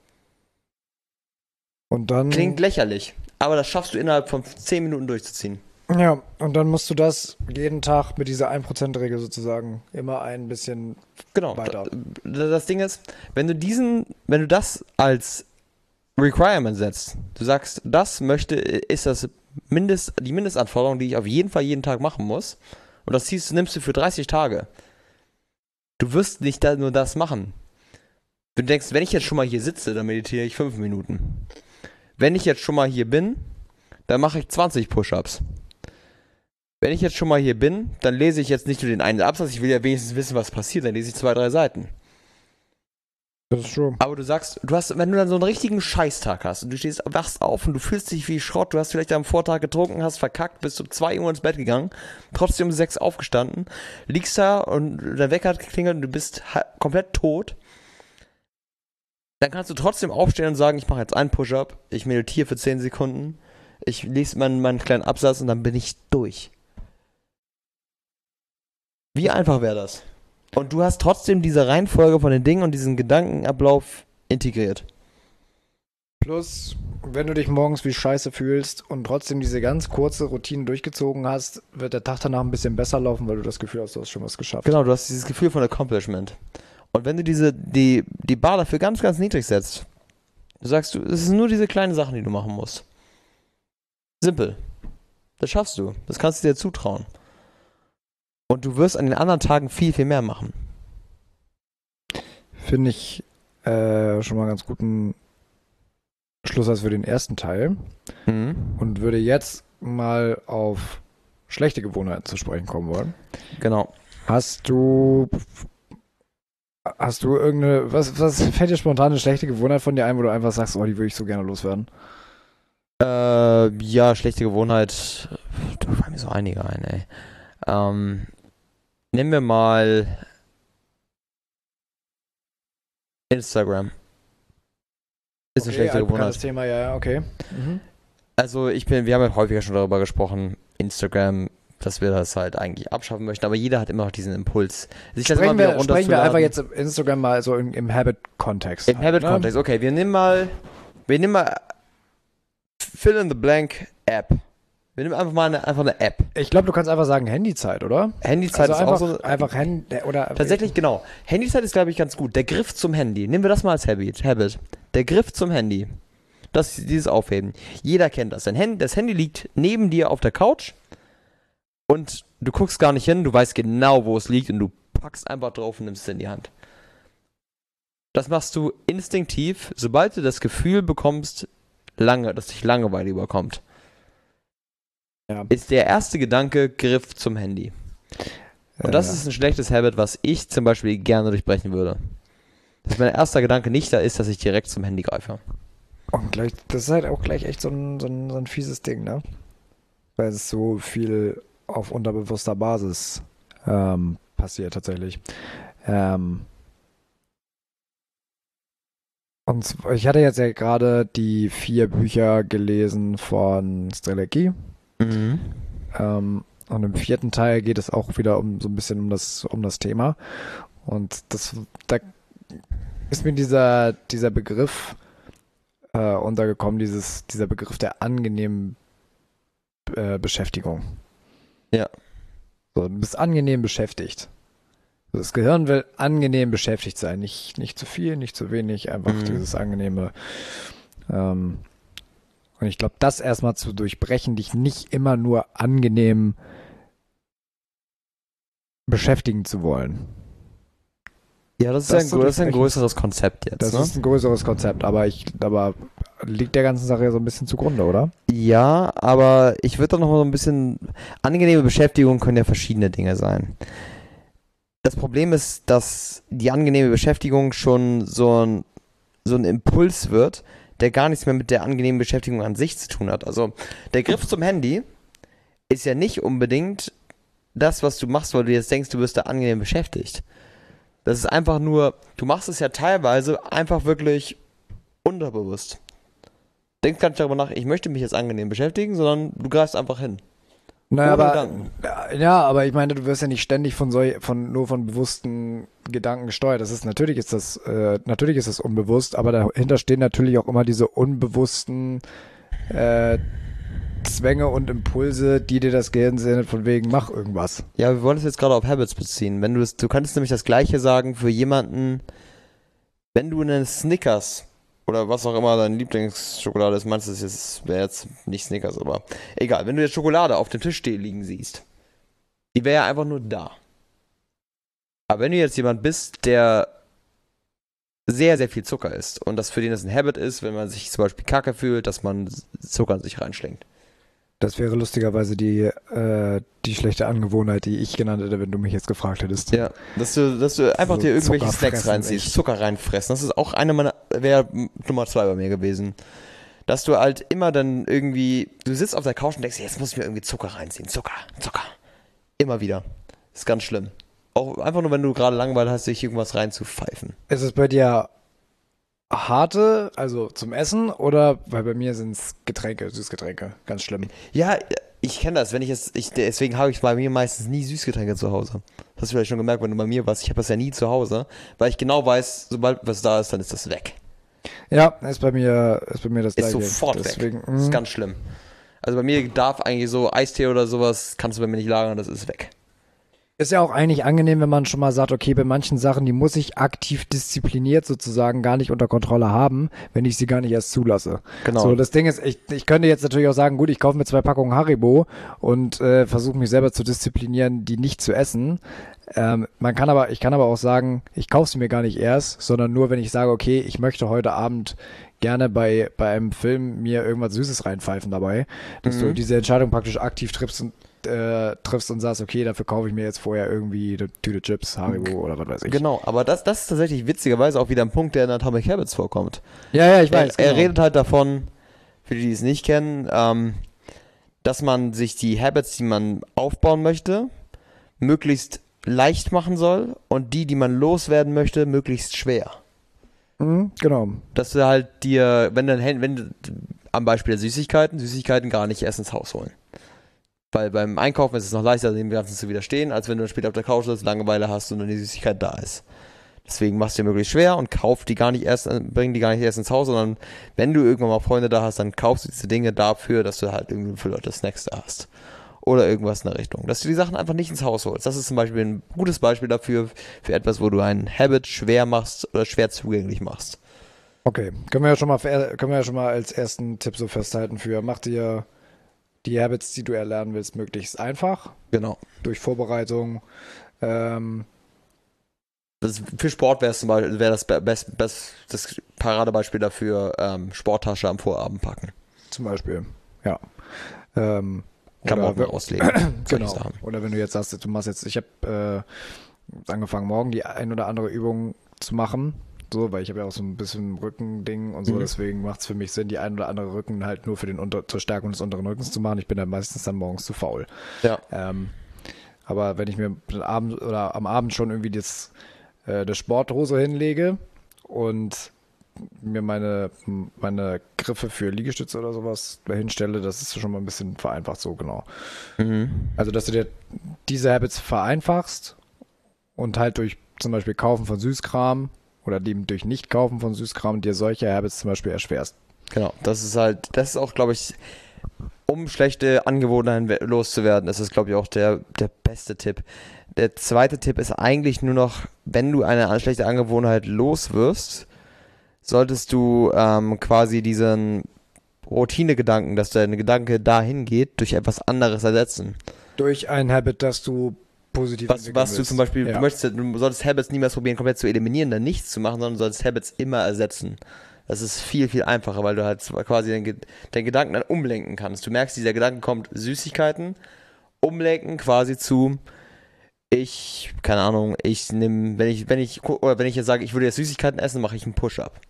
Und dann. Klingt lächerlich, aber das schaffst du innerhalb von zehn Minuten durchzuziehen. Ja, und dann musst du das jeden Tag mit dieser ein Prozent Regel sozusagen immer ein bisschen Genau. weiter. Da- Das Ding ist, wenn du diesen, wenn du das als Requirement setzt, du sagst, das möchte, ist das Mindest, die Mindestanforderung, die ich auf jeden Fall jeden Tag machen muss, und das ziehst, nimmst du für dreißig Tage. Du wirst nicht da nur das machen. Du denkst, wenn ich jetzt schon mal hier sitze, dann meditiere ich fünf Minuten. Wenn ich jetzt schon mal hier bin, dann mache ich zwanzig Push-Ups. Wenn ich jetzt schon mal hier bin, dann lese ich jetzt nicht nur den einen Absatz, ich will ja wenigstens wissen, was passiert, dann lese ich zwei, drei Seiten. Das ist true. Aber du sagst, du hast, wenn du dann so einen richtigen Scheißtag hast und du stehst, wachst auf und du fühlst dich wie Schrott, du hast vielleicht am Vortag getrunken, hast verkackt, bist um zwei Uhr ins Bett gegangen, trotzdem um sechs aufgestanden, liegst da und der Wecker hat geklingelt und du bist ha- komplett tot, dann kannst du trotzdem aufstehen und sagen, ich mache jetzt einen Push-Up, ich meditiere für zehn Sekunden, ich lese meinen, meinen kleinen Absatz und dann bin ich durch. Wie einfach wäre das? Und du hast trotzdem diese Reihenfolge von den Dingen und diesen Gedankenablauf integriert. Plus, wenn du dich morgens wie scheiße fühlst und trotzdem diese ganz kurze Routine durchgezogen hast, wird der Tag danach ein bisschen besser laufen, weil du das Gefühl hast, du hast schon was geschafft. Genau, du hast dieses Gefühl von Accomplishment. Und wenn du diese, die, die Bar dafür ganz, ganz niedrig setzt, du sagst, du, es sind nur diese kleinen Sachen, die du machen musst. Simpel. Das schaffst du. Das kannst du dir zutrauen. Und du wirst an den anderen Tagen viel, viel mehr machen. Finde ich äh, schon mal einen ganz guten Schlusssatz für den ersten Teil. Mhm. Und würde jetzt mal auf schlechte Gewohnheiten zu sprechen kommen wollen. Genau. Hast du hast du irgendeine, was, was fällt dir spontan eine schlechte Gewohnheit von dir ein, wo du einfach sagst, oh, die würde ich so gerne loswerden? Äh, ja, schlechte Gewohnheit. Da fallen mir so einige ein, ey. Ähm, nehmen wir mal Instagram. Ist eine Okay, schlechte altbekanntes Gewohnheit. Thema, ja, ja, okay. Mhm. Also ich bin, wir haben ja häufiger schon darüber gesprochen, Instagram, dass wir das halt eigentlich abschaffen möchten, aber jeder hat immer noch diesen Impuls, sich das immer Sprechen wieder wir, sprechen wir runterzuladen. einfach jetzt im Instagram mal so im, im Habit-Kontext. Im Habit-Kontext, okay, wir nehmen mal, wir nehmen mal Fill in the Blank App. Wir nehmen einfach mal eine, einfach eine App. Ich glaube, du kannst einfach sagen Handyzeit, oder? Handyzeit Also ist einfach, auch so. einfach Handy, oder? Tatsächlich, genau. Handyzeit ist, glaube ich, ganz gut. Der Griff zum Handy. Nehmen wir das mal als Habit. Habit. Der Griff zum Handy. Das, dieses Aufheben. Jeder kennt das. Dein Handy, das Handy liegt neben dir auf der Couch und du guckst gar nicht hin, du weißt genau, wo es liegt und du packst einfach drauf und nimmst es in die Hand. Das machst du instinktiv, sobald du das Gefühl bekommst, lange, dass dich Langeweile überkommt. Ja. Ist der erste Gedanke Griff zum Handy. Und das Ja. ist ein schlechtes Habit, was ich zum Beispiel gerne durchbrechen würde. Dass mein erster Gedanke nicht da ist, dass ich direkt zum Handy greife. Und gleich, das ist halt auch gleich echt so ein, so ein, so ein fieses Ding, ne? Weil es so viel auf unterbewusster Basis ähm, passiert tatsächlich. Ähm, und zw- ich hatte jetzt ja gerade die vier Bücher gelesen von Strelecki. Mhm. Ähm, und im vierten Teil geht es auch wieder um so ein bisschen um das, um das Thema. Und das, da ist mir dieser, dieser Begriff äh, untergekommen, dieses, dieser Begriff der angenehmen äh, Beschäftigung. Ja. So, du bist angenehm beschäftigt. Das Gehirn will angenehm beschäftigt sein. Nicht, nicht zu viel, nicht zu wenig, einfach Mhm. dieses angenehme. Ähm, und ich glaube, das erstmal zu durchbrechen, dich nicht immer nur angenehm beschäftigen zu wollen. Ja, das ist, Das ein, zu das ist ein durchbrechen. größeres Konzept jetzt, Das ne? ist ein größeres Konzept, aber ich, aber liegt der ganzen Sache ja so ein bisschen zugrunde, oder? Ja, aber ich würde doch noch mal so ein bisschen. Angenehme Beschäftigung können ja verschiedene Dinge sein. Das Problem ist, dass die angenehme Beschäftigung schon so ein, so ein Impuls wird, der gar nichts mehr mit der angenehmen Beschäftigung an sich zu tun hat. Also der Griff zum Handy ist ja nicht unbedingt das, was du machst, weil du jetzt denkst, du wirst da angenehm beschäftigt. Das ist einfach nur, du machst es ja teilweise einfach wirklich unterbewusst. Denk gar nicht darüber nach, ich möchte mich jetzt angenehm beschäftigen, sondern du greifst einfach hin. Naja, Ohne aber, Gedanken. ja, aber ich meine, du wirst ja nicht ständig von, sol von nur von bewussten Gedanken gesteuert. Das ist natürlich ist das äh, natürlich ist das unbewusst, aber dahinter stehen natürlich auch immer diese unbewussten äh, Zwänge und Impulse, die dir das Gehirn sendet, von wegen mach irgendwas. Ja, wir wollen es jetzt gerade auf Habits beziehen. Wenn du es, du könntest nämlich das Gleiche sagen für jemanden, wenn du einen Snickers oder was auch immer deine Lieblingsschokolade ist, meinst du, das jetzt wäre jetzt nicht Snickers, aber egal, wenn du jetzt Schokolade auf dem Tisch stehen liegen siehst, die wäre ja einfach nur da. Aber wenn du jetzt jemand bist, der sehr, sehr viel Zucker isst und das für den das ein Habit ist, wenn man sich zum Beispiel kacke fühlt, dass man Zucker in sich reinschlingt. Das wäre lustigerweise die, äh, die schlechte Angewohnheit, die ich genannt hätte, wenn du mich jetzt gefragt hättest. Ja, dass du, dass du einfach So dir irgendwelche Zucker Snacks fressen, reinziehst, echt. Zucker reinfressen. Das ist auch eine meiner, wäre Nummer zwei bei mir gewesen. Dass du halt immer dann irgendwie, du sitzt auf der Couch und denkst, jetzt muss ich mir irgendwie Zucker reinziehen. Zucker, Zucker. Immer wieder. Das ist ganz schlimm. Auch einfach nur, wenn du gerade Langeweile hast, sich irgendwas reinzupfeifen. Ist es bei dir harte, also zum Essen, oder, weil bei mir sind es Getränke, Süßgetränke, ganz schlimm. Ja, ich kenne das, wenn ich jetzt, ich, deswegen habe ich bei mir meistens nie Süßgetränke zu Hause. Das hast du vielleicht schon gemerkt, wenn du bei mir warst. Ich habe das ja nie zu Hause, weil ich genau weiß, sobald was da ist, dann ist das weg. Ja, ist bei mir, ist bei mir das Ist gleiche. sofort Deswegen, weg. Das ist mh. ganz schlimm. Also bei mir darf eigentlich so Eistee oder sowas, kannst du bei mir nicht lagern, das ist weg. Ist ja auch eigentlich angenehm, wenn man schon mal sagt, okay, bei manchen Sachen, die muss ich aktiv diszipliniert sozusagen gar nicht unter Kontrolle haben, wenn ich sie gar nicht erst zulasse. Genau. So, das Ding ist, ich, ich könnte jetzt natürlich auch sagen, gut, ich kaufe mir zwei Packungen Haribo und äh, versuche mich selber zu disziplinieren, die nicht zu essen. Ähm, man kann aber, ich kann aber auch sagen, ich kaufe sie mir gar nicht erst, sondern nur, wenn ich sage, okay, ich möchte heute Abend gerne bei, bei einem Film mir irgendwas Süßes reinpfeifen dabei, dass Mhm. du diese Entscheidung praktisch aktiv triffst und äh, triffst und sagst, okay, dafür kaufe ich mir jetzt vorher irgendwie eine Tüte Chips, Haribo oder was weiß ich. Genau, aber das, das ist tatsächlich witzigerweise auch wieder ein Punkt, der in Atomic Habits vorkommt. Ja, ja, ich weiß. Er, er genau. redet halt davon, für die, die es nicht kennen, ähm, dass man sich die Habits, die man aufbauen möchte, möglichst leicht machen soll und die, die man loswerden möchte, möglichst schwer. Mhm, genau. Dass du halt dir, wenn dann, wenn du, am Beispiel der Süßigkeiten, Süßigkeiten gar nicht erst ins Haus holen. Weil beim Einkaufen ist es noch leichter, dem Ganzen zu widerstehen, als wenn du später auf der Couch sitzt, Langeweile hast und dann die Süßigkeit da ist. Deswegen machst du dir möglichst schwer und kauf die gar nicht erst, bring die gar nicht erst ins Haus, sondern wenn du irgendwann mal Freunde da hast, dann kaufst du diese Dinge dafür, dass du halt irgendwie für Leute Snacks da hast. Oder irgendwas in der Richtung. Dass du die Sachen einfach nicht ins Haus holst. Das ist zum Beispiel ein gutes Beispiel dafür, für etwas, wo du ein Habit schwer machst oder schwer zugänglich machst. Okay, können wir ja schon mal, ver- können wir ja schon mal als ersten Tipp so festhalten für, mach dir die Habits, die du erlernen willst, möglichst einfach, Genau. durch Vorbereitung. Ähm, Das, für Sport wäre zum Beispiel, wäre das, be- best, best, das Paradebeispiel dafür, ähm, Sporttasche am Vorabend packen. zum Beispiel, ja. Ähm, Klamotten oder, auslegen. solche genau. Sachen. Oder wenn du jetzt sagst, du machst jetzt, ich habe äh, angefangen, morgen die ein oder andere Übung zu machen. So, weil ich habe ja auch so ein bisschen Rückending und so, Mhm. deswegen macht es für mich Sinn, die ein oder andere Rücken halt nur für den unter zur Stärkung des unteren Rückens zu machen. Ich bin dann meistens dann morgens zu faul. Ja. Ähm, aber wenn ich mir abend oder am Abend schon irgendwie das, äh, das Sporthose hinlege und mir meine, meine Griffe für Liegestütze oder sowas hinstelle, das ist schon mal ein bisschen vereinfacht so, genau. Mhm. Also, dass du dir diese Habits vereinfachst und halt durch zum Beispiel Kaufen von Süßkram oder eben durch Nicht-Kaufen von Süßkram dir solche Habits zum Beispiel erschwerst. Genau. Das ist halt, das ist auch, glaube ich, um schlechte Angewohnheiten we- loszuwerden, ist es, glaube ich, auch der, der beste Tipp. Der zweite Tipp ist eigentlich nur noch, wenn du eine an- schlechte Angewohnheit loswirst, solltest du ähm, quasi diesen Routinegedanken, dass dein Gedanke dahin geht, durch etwas anderes ersetzen. Durch ein Habit, das du positiv Was, entwickeln was du willst. zum Beispiel, Ja. du möchtest, du solltest Habits niemals probieren, komplett zu eliminieren, dann nichts zu machen, sondern du solltest Habits immer ersetzen. Das ist viel, viel einfacher, weil du halt quasi deinen Ge- deinen Gedanken dann umlenken kannst. Du merkst, dieser Gedanke kommt Süßigkeiten, umlenken quasi zu, ich, keine Ahnung, ich nehme, wenn ich, wenn ich, oder wenn ich jetzt sage, ich würde jetzt Süßigkeiten essen, mache ich einen Push-Up.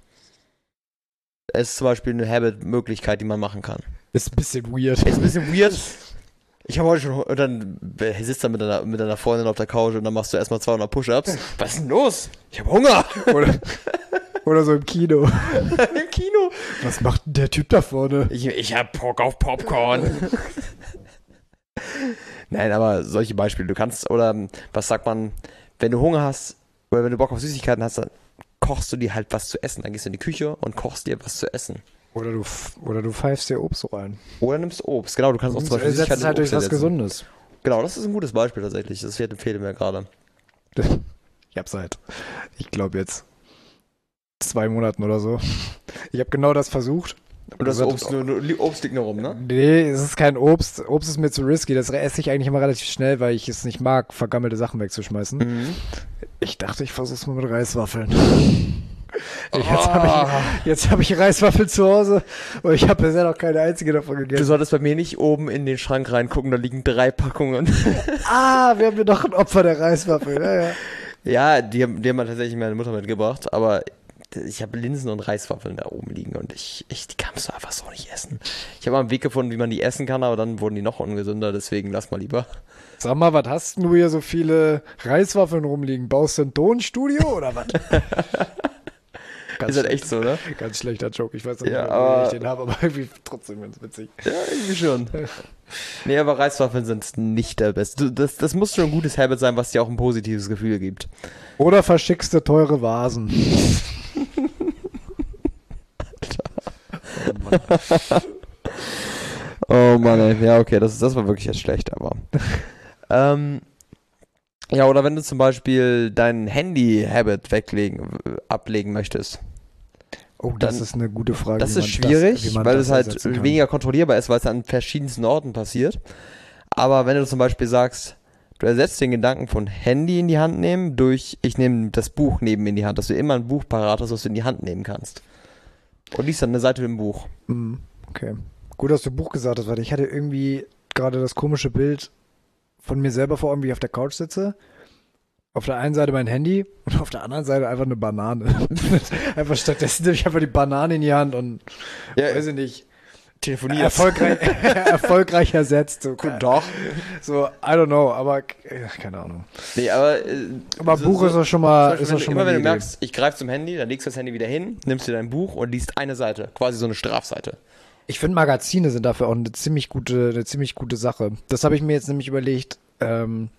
Das ist zum Beispiel eine Habit-Möglichkeit, die man machen kann. Ist ein bisschen weird. Ist ein bisschen weird. Ich habe heute schon, und dann sitzt du mit deiner, mit deiner Freundin auf der Couch und dann machst du erstmal zweihundert Push-Ups. Was ist denn los? Ich habe Hunger. Oder, oder so im Kino. Im Kino. Was macht denn der Typ da vorne? Ich, ich hab Bock auf Popcorn. Nein, aber solche Beispiele. Du kannst, oder was sagt man, wenn du Hunger hast, oder wenn du Bock auf Süßigkeiten hast, dann kochst du dir halt was zu essen. Dann gehst du in die Küche und kochst dir was zu essen. Oder du, f- oder du pfeifst dir Obst rein. Oder nimmst Obst. Genau, du kannst auch zum Beispiel Ersetzt es Süßigkeiten halt in durch Obst was ersetzen. Gesundes. Genau, das ist ein gutes Beispiel tatsächlich. Das empfehle mir gerade. Ich hab's halt, ich glaube jetzt zwei Monaten oder so. Ich habe genau das versucht. Und das gesagt, Obst, nur, nur, Obst liegt nur rum, ne? Nee, es ist kein Obst. Obst ist mir zu risky. Das esse ich eigentlich immer relativ schnell, weil ich es nicht mag, vergammelte Sachen wegzuschmeißen. Mhm. Ich dachte, ich versuch's mal mit Reiswaffeln. Jetzt habe ich, jetzt hab ich Reiswaffeln zu Hause und ich habe bisher noch keine einzige davon Du gegessen. solltest bei mir nicht oben in den Schrank reingucken, da liegen drei Packungen. Ah, wir haben ja noch ein Opfer der Reiswaffel. Ja, ja. Ja, die, haben- die haben halt tatsächlich meine Mutter mitgebracht, aber ich habe Linsen und Reiswaffeln da oben liegen und ich, ich die kannst du einfach so nicht essen. Ich habe mal einen Weg gefunden, wie man die essen kann, aber dann wurden die noch ungesünder, deswegen lass mal lieber. Sag mal, was hast denn du hier so viele Reiswaffeln rumliegen? Baust du ein Tonstudio oder was? Ganz ist halt schlecht. echt so, ne? Ganz schlechter Joke. Ich weiß noch Ja, nicht, aber- wie ich den habe, aber irgendwie trotzdem ganz witzig. Ja, irgendwie schon. Nee, aber Reiswaffeln sind nicht der Beste. Du- Das, das muss schon ein gutes Habit sein, was dir auch ein positives Gefühl gibt. Oder verschickst du teure Vasen. Oh Mann, ey. Ja, okay, das, das war wirklich jetzt schlecht, aber. ähm, ja, oder wenn du zum Beispiel dein Handy-Habit weglegen, ablegen möchtest. Oh, das Dann- ist eine gute Frage. Das wie ist man schwierig, wie man weil das es halt ersetzen kann. weniger kontrollierbar ist, weil es an verschiedensten Orten passiert. Aber wenn du zum Beispiel sagst, du ersetzt den Gedanken von Handy in die Hand nehmen durch, ich nehme das Buch neben in die Hand, dass du immer ein Buch parat hast, was du in die Hand nehmen kannst. Und liest dann eine Seite im Buch. Mhm, okay. Gut, dass du Buch gesagt hast, weil ich hatte irgendwie gerade das komische Bild von mir selber vor Augen, wie ich auf der Couch sitze. Auf der einen Seite mein Handy und auf der anderen Seite einfach eine Banane. Einfach stattdessen nehme ich einfach die Banane in die Hand und Ja, weiß ich nicht, telefoniert. erfolgreich, erfolgreich ersetzt. So, Doch. so, I don't know, aber äh, keine Ahnung. Nee, aber. Äh, Aber so- Buch so- ist doch schon zum mal, Beispiel, ist wenn doch du, schon immer mal wenn die du Idee. merkst, ich greife zum Handy, dann legst du das Handy wieder hin, nimmst dir dein Buch und liest eine Seite. Quasi so eine Strafseite. Ich finde, Magazine sind dafür auch eine ziemlich gute, eine ziemlich gute Sache. Das habe ich mir jetzt nämlich überlegt. Ähm,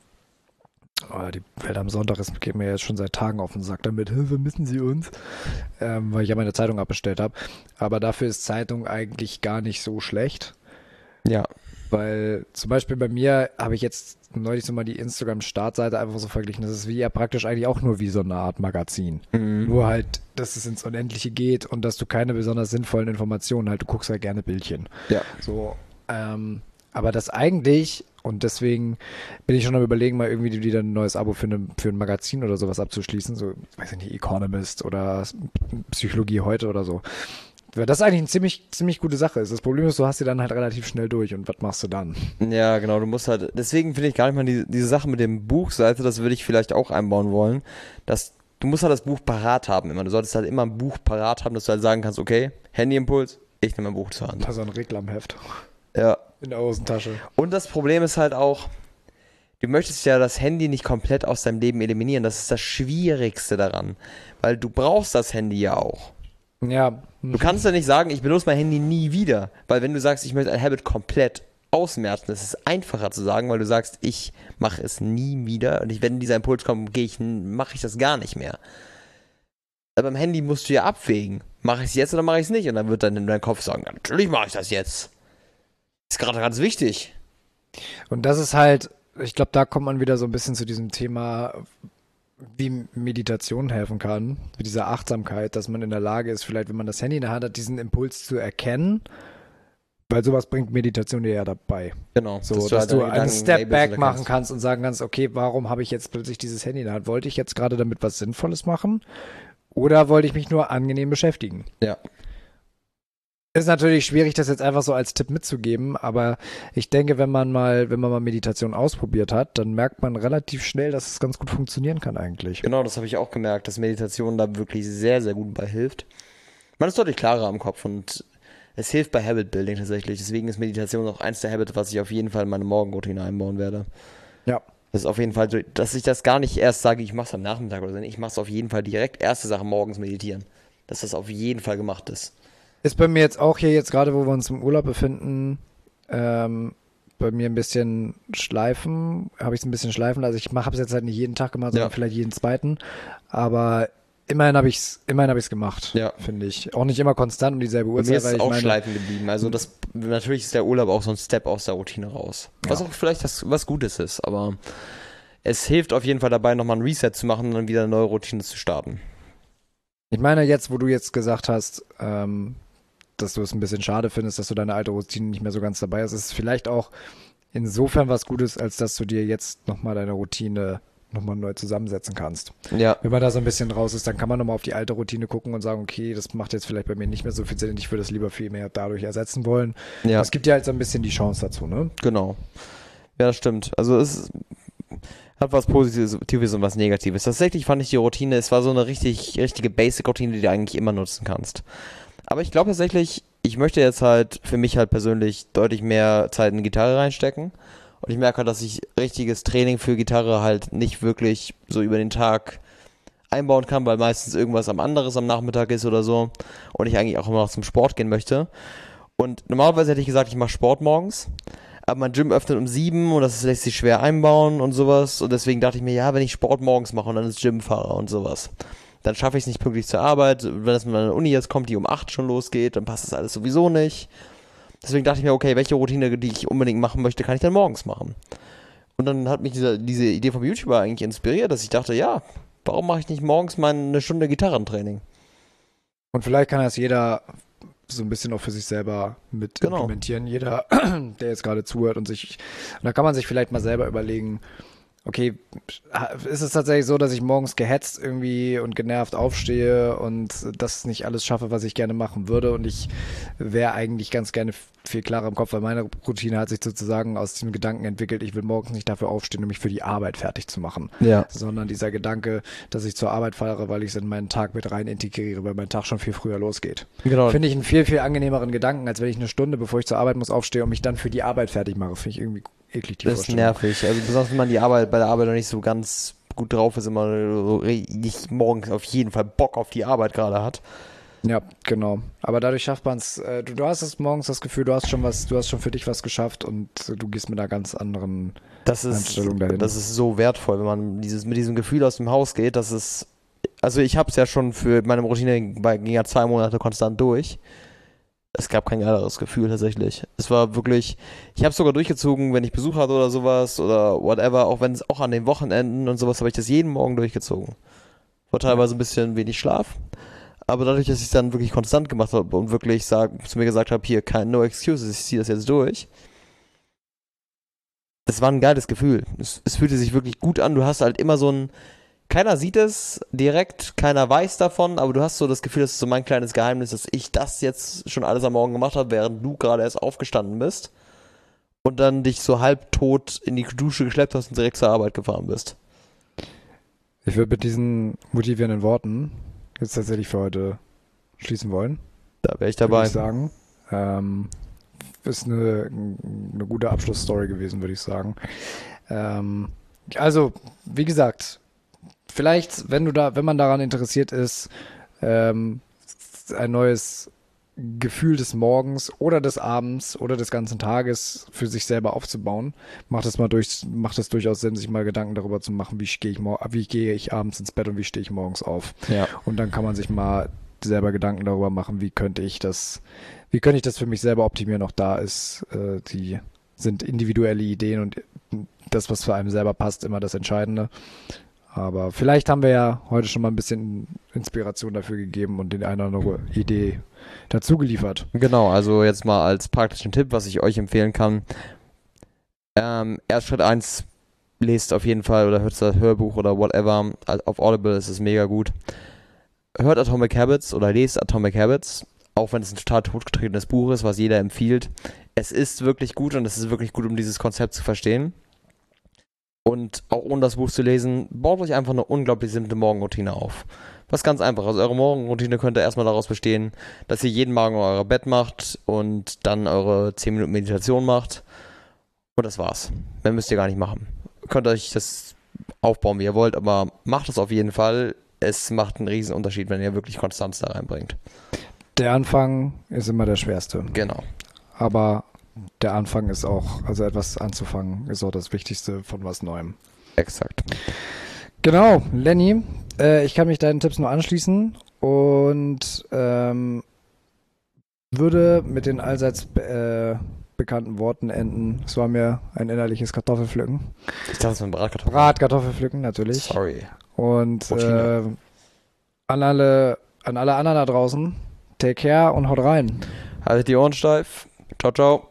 oh, die Welt am Sonntag ist, geht mir jetzt schon seit Tagen auf den Sack damit. "Hä, vermissen Sie uns?" Ähm, weil ich ja meine Zeitung abbestellt habe. Aber dafür ist Zeitung eigentlich gar nicht so schlecht. Ja. Weil zum Beispiel bei mir habe ich jetzt neulich so mal die Instagram-Startseite einfach so verglichen. Das ist wie ja praktisch eigentlich auch nur wie so eine Art Magazin. Mhm. Nur halt, dass es ins Unendliche geht und dass du keine besonders sinnvollen Informationen halt, du guckst halt gerne Bildchen. Ja. So, ähm, aber das eigentlich, und deswegen bin ich schon am Überlegen, mal irgendwie wieder ein neues Abo für, eine, für ein Magazin oder sowas abzuschließen. So, weiß ich nicht, Economist oder Psychologie heute oder so. Weil das eigentlich eine ziemlich, ziemlich gute Sache ist. Das Problem ist, du hast sie dann halt relativ schnell durch und was machst du dann? Ja, genau, du musst halt, deswegen finde ich gar nicht mal die, diese Sache mit dem Buchseite, das würde ich vielleicht auch einbauen wollen, dass du musst halt das Buch parat haben immer. Du solltest halt immer ein Buch parat haben, dass du halt sagen kannst, okay, Handyimpuls, ich nehme ein Buch zur Hand. Da so ein Reklamheft Ja. in der Hosentasche. Und das Problem ist halt auch, du möchtest ja das Handy nicht komplett aus deinem Leben eliminieren. Das ist das Schwierigste daran, weil du brauchst das Handy ja auch. Ja. Du kannst ja nicht sagen, ich benutze mein Handy nie wieder, weil wenn du sagst, ich möchte ein Habit komplett ausmerzen, ist es einfacher zu sagen, weil du sagst, ich mache es nie wieder und ich, wenn dieser Impuls kommt, gehe ich, mache ich das gar nicht mehr. Aber beim Handy musst du ja abwägen, mache ich es jetzt oder mache ich es nicht? Und dann wird dann in deinem Kopf sagen, ja, natürlich mache ich das jetzt. Ist gerade ganz wichtig. Und das ist halt, ich glaube, da kommt man wieder so ein bisschen zu diesem Thema, wie Meditation helfen kann, mit dieser Achtsamkeit, dass man in der Lage ist, vielleicht, wenn man das Handy in der Hand hat, diesen Impuls zu erkennen, weil sowas bringt Meditation dir ja dabei. Genau. So, dass dass halt du deine einen Gedanken Step labeln Back kannst. machen kannst und sagen kannst, okay, warum habe ich jetzt plötzlich dieses Handy in der Hand? Wollte ich jetzt gerade damit was Sinnvolles machen? Oder wollte ich mich nur angenehm beschäftigen? Ja. Ist natürlich schwierig, das jetzt einfach so als Tipp mitzugeben, aber ich denke, wenn man mal, wenn man mal Meditation ausprobiert hat, dann merkt man relativ schnell, dass es ganz gut funktionieren kann eigentlich. Genau, das habe ich auch gemerkt, dass Meditation da wirklich sehr, sehr gut bei hilft. Man ist deutlich klarer am Kopf und es hilft bei Habit Building tatsächlich. Deswegen ist Meditation auch eins der Habits, was ich auf jeden Fall in meine Morgenroutine einbauen werde. Ja. Das ist auf jeden Fall so, dass ich das gar nicht erst sage, ich mache es am Nachmittag oder so. Ich mache es auf jeden Fall direkt, erste Sache morgens meditieren. Dass das auf jeden Fall gemacht ist. Ist bei mir jetzt auch hier, jetzt gerade wo wir uns im Urlaub befinden, ähm, bei mir ein bisschen schleifen, habe ich es ein bisschen schleifen lassen. Also ich habe es jetzt halt nicht jeden Tag gemacht, sondern Ja. vielleicht jeden zweiten, aber immerhin habe ich es immerhin habe ich es gemacht, Ja. finde ich. Auch nicht immer konstant um dieselbe Bei Uhrzeit, mir ist weil es ich auch meine, schleifen geblieben. Also das, natürlich ist der Urlaub auch so ein Step aus der Routine raus. Was Ja. auch vielleicht das, was Gutes ist, aber es hilft auf jeden Fall dabei, nochmal ein Reset zu machen und dann wieder eine neue Routine zu starten. ich meine jetzt, wo du jetzt gesagt hast, ähm, dass du es ein bisschen schade findest, dass du deine alte Routine nicht mehr so ganz dabei hast, ist es vielleicht auch insofern was Gutes, als dass du dir jetzt nochmal deine Routine nochmal neu zusammensetzen kannst. Ja. Wenn man da so ein bisschen raus ist, dann kann man nochmal auf die alte Routine gucken und sagen, okay, das macht jetzt vielleicht bei mir nicht mehr so viel Sinn, ich würde das lieber viel mehr dadurch ersetzen wollen. Ja. Das gibt ja halt so ein bisschen die Chance dazu, ne? Genau. Ja, das stimmt. Also es hat was Positives und was Negatives. Tatsächlich fand ich die Routine, es war so eine richtig, richtige Basic-Routine, die du eigentlich immer nutzen kannst. Aber ich glaube tatsächlich, ich möchte jetzt halt für mich halt persönlich deutlich mehr Zeit in Gitarre reinstecken. Und ich merke halt, dass ich richtiges Training für Gitarre halt nicht wirklich so über den Tag einbauen kann, weil meistens irgendwas am anderes am Nachmittag ist oder so und ich eigentlich auch immer noch zum Sport gehen möchte. Und normalerweise hätte ich gesagt, ich mache Sport morgens, aber mein Gym öffnet um sieben und das lässt sich schwer einbauen und sowas und deswegen dachte ich mir, ja, wenn ich Sport morgens mache und dann ins Gym fahre und sowas, dann schaffe ich es nicht pünktlich zur Arbeit. Wenn es mit meiner Uni jetzt kommt, die um acht schon losgeht, dann passt das alles sowieso nicht. Deswegen dachte ich mir, okay, welche Routine, die ich unbedingt machen möchte, kann ich dann morgens machen? Und dann hat mich diese, diese Idee vom YouTuber eigentlich inspiriert, dass ich dachte, ja, warum mache ich nicht morgens mal eine Stunde Gitarrentraining? Und vielleicht kann das jeder so ein bisschen auch für sich selber mit Genau. implementieren. Jeder, der jetzt gerade zuhört und sich, und da kann man sich vielleicht mal selber überlegen, okay, ist es tatsächlich so, dass ich morgens gehetzt irgendwie und genervt aufstehe und das nicht alles schaffe, was ich gerne machen würde und ich wäre eigentlich ganz gerne viel klarer im Kopf, weil meine Routine hat sich sozusagen aus dem Gedanken entwickelt, ich will morgens nicht dafür aufstehen, um mich für die Arbeit fertig zu machen, Ja. sondern dieser Gedanke, dass ich zur Arbeit fahre, weil ich es in meinen Tag mit rein integriere, weil mein Tag schon viel früher losgeht. Genau. Finde ich einen viel, viel angenehmeren Gedanken, als wenn ich eine Stunde, bevor ich zur Arbeit muss, aufstehe und mich dann für die Arbeit fertig mache. Finde ich irgendwie eklig, die Das ist Vorstellung. nervig. Also besonders wenn man die Arbeit bei der Arbeit noch nicht so ganz gut drauf ist, immer so nicht morgens auf jeden Fall Bock auf die Arbeit gerade hat. Ja, genau. Aber dadurch schafft man es. Äh, du, du hast es morgens das Gefühl, du hast schon was, du hast schon für dich was geschafft und äh, du gehst mit einer ganz anderen Das ist, Einstellung dahin. das ist so wertvoll, wenn man dieses, mit diesem Gefühl aus dem Haus geht. Das ist, also ich habe es ja schon für meine Routine, ging ja zwei Monate konstant durch. Es gab kein geileres Gefühl tatsächlich. Es war wirklich, ich habe es sogar durchgezogen, wenn ich Besuch hatte oder sowas oder whatever, auch wenn es auch an den Wochenenden und sowas, habe ich das jeden Morgen durchgezogen. War teilweise ein bisschen wenig Schlaf, aber dadurch, dass ich es dann wirklich konstant gemacht habe und wirklich sag, zu mir gesagt habe, hier, kein no excuses, ich ziehe das jetzt durch. Das war ein geiles Gefühl. Es, es fühlte sich wirklich gut an. Du hast halt immer so ein, keiner sieht es direkt, keiner weiß davon, aber du hast so das Gefühl, das ist so mein kleines Geheimnis, dass ich das jetzt schon alles am Morgen gemacht habe, während du gerade erst aufgestanden bist und dann dich so halbtot in die Dusche geschleppt hast und direkt zur Arbeit gefahren bist. Ich würde mit diesen motivierenden Worten jetzt tatsächlich für heute schließen wollen. Da wäre ich Würde dabei. ich sagen. Ähm, ist eine, eine gute Abschlussstory gewesen, würde ich sagen. Ähm, also, wie gesagt, vielleicht, wenn du da, wenn man daran interessiert ist, ähm, ein neues Gefühl des Morgens oder des Abends oder des ganzen Tages für sich selber aufzubauen, macht es mal durch, macht es durchaus Sinn, sich mal Gedanken darüber zu machen, wie gehe ich, mor- wie gehe ich abends ins Bett und wie stehe ich morgens auf. Ja. Und dann kann man sich mal selber Gedanken darüber machen, wie könnte ich das, wie könnte ich das für mich selber optimieren. Auch da ist, äh, die sind individuelle Ideen und das, was für einen selber passt, immer das Entscheidende. Aber vielleicht haben wir ja heute schon mal ein bisschen Inspiration dafür gegeben und den eine oder andere Idee dazu geliefert. Genau, also jetzt mal als praktischen Tipp, was ich euch empfehlen kann. Ähm, erst Schritt eins, lest auf jeden Fall oder hört das Hörbuch oder whatever. Auf Audible ist es mega gut. Hört Atomic Habits oder lest Atomic Habits, auch wenn es ein total totgetretenes Buch ist, was jeder empfiehlt. Es ist wirklich gut und es ist wirklich gut, um dieses Konzept zu verstehen. Und auch ohne das Buch zu lesen, baut euch einfach eine unglaublich simple Morgenroutine auf. Was ganz einfach. Also eure Morgenroutine könnte erstmal daraus bestehen, dass ihr jeden Morgen euer Bett macht und dann eure zehn Minuten Meditation macht. Und das war's. Mehr müsst ihr gar nicht machen. Ihr könnt euch das aufbauen, wie ihr wollt, aber macht es auf jeden Fall. Es macht einen riesen Unterschied, wenn ihr wirklich Konstanz da reinbringt. Der Anfang ist immer der schwerste. Genau. Aber der Anfang ist auch, also etwas anzufangen, ist auch das Wichtigste von was Neuem. Exakt. Genau, Lenny, äh, ich kann mich deinen Tipps nur anschließen und ähm, würde mit den allseits äh, bekannten Worten enden. Es war mir ein innerliches Kartoffelpflücken. Ich dachte, es war ein Bratkartoffel. Bratkartoffelpflücken, natürlich. Sorry. Und äh, Routine. an alle, an alle anderen da draußen, take care und haut rein. Haltet die Ohren steif. Ciao, ciao.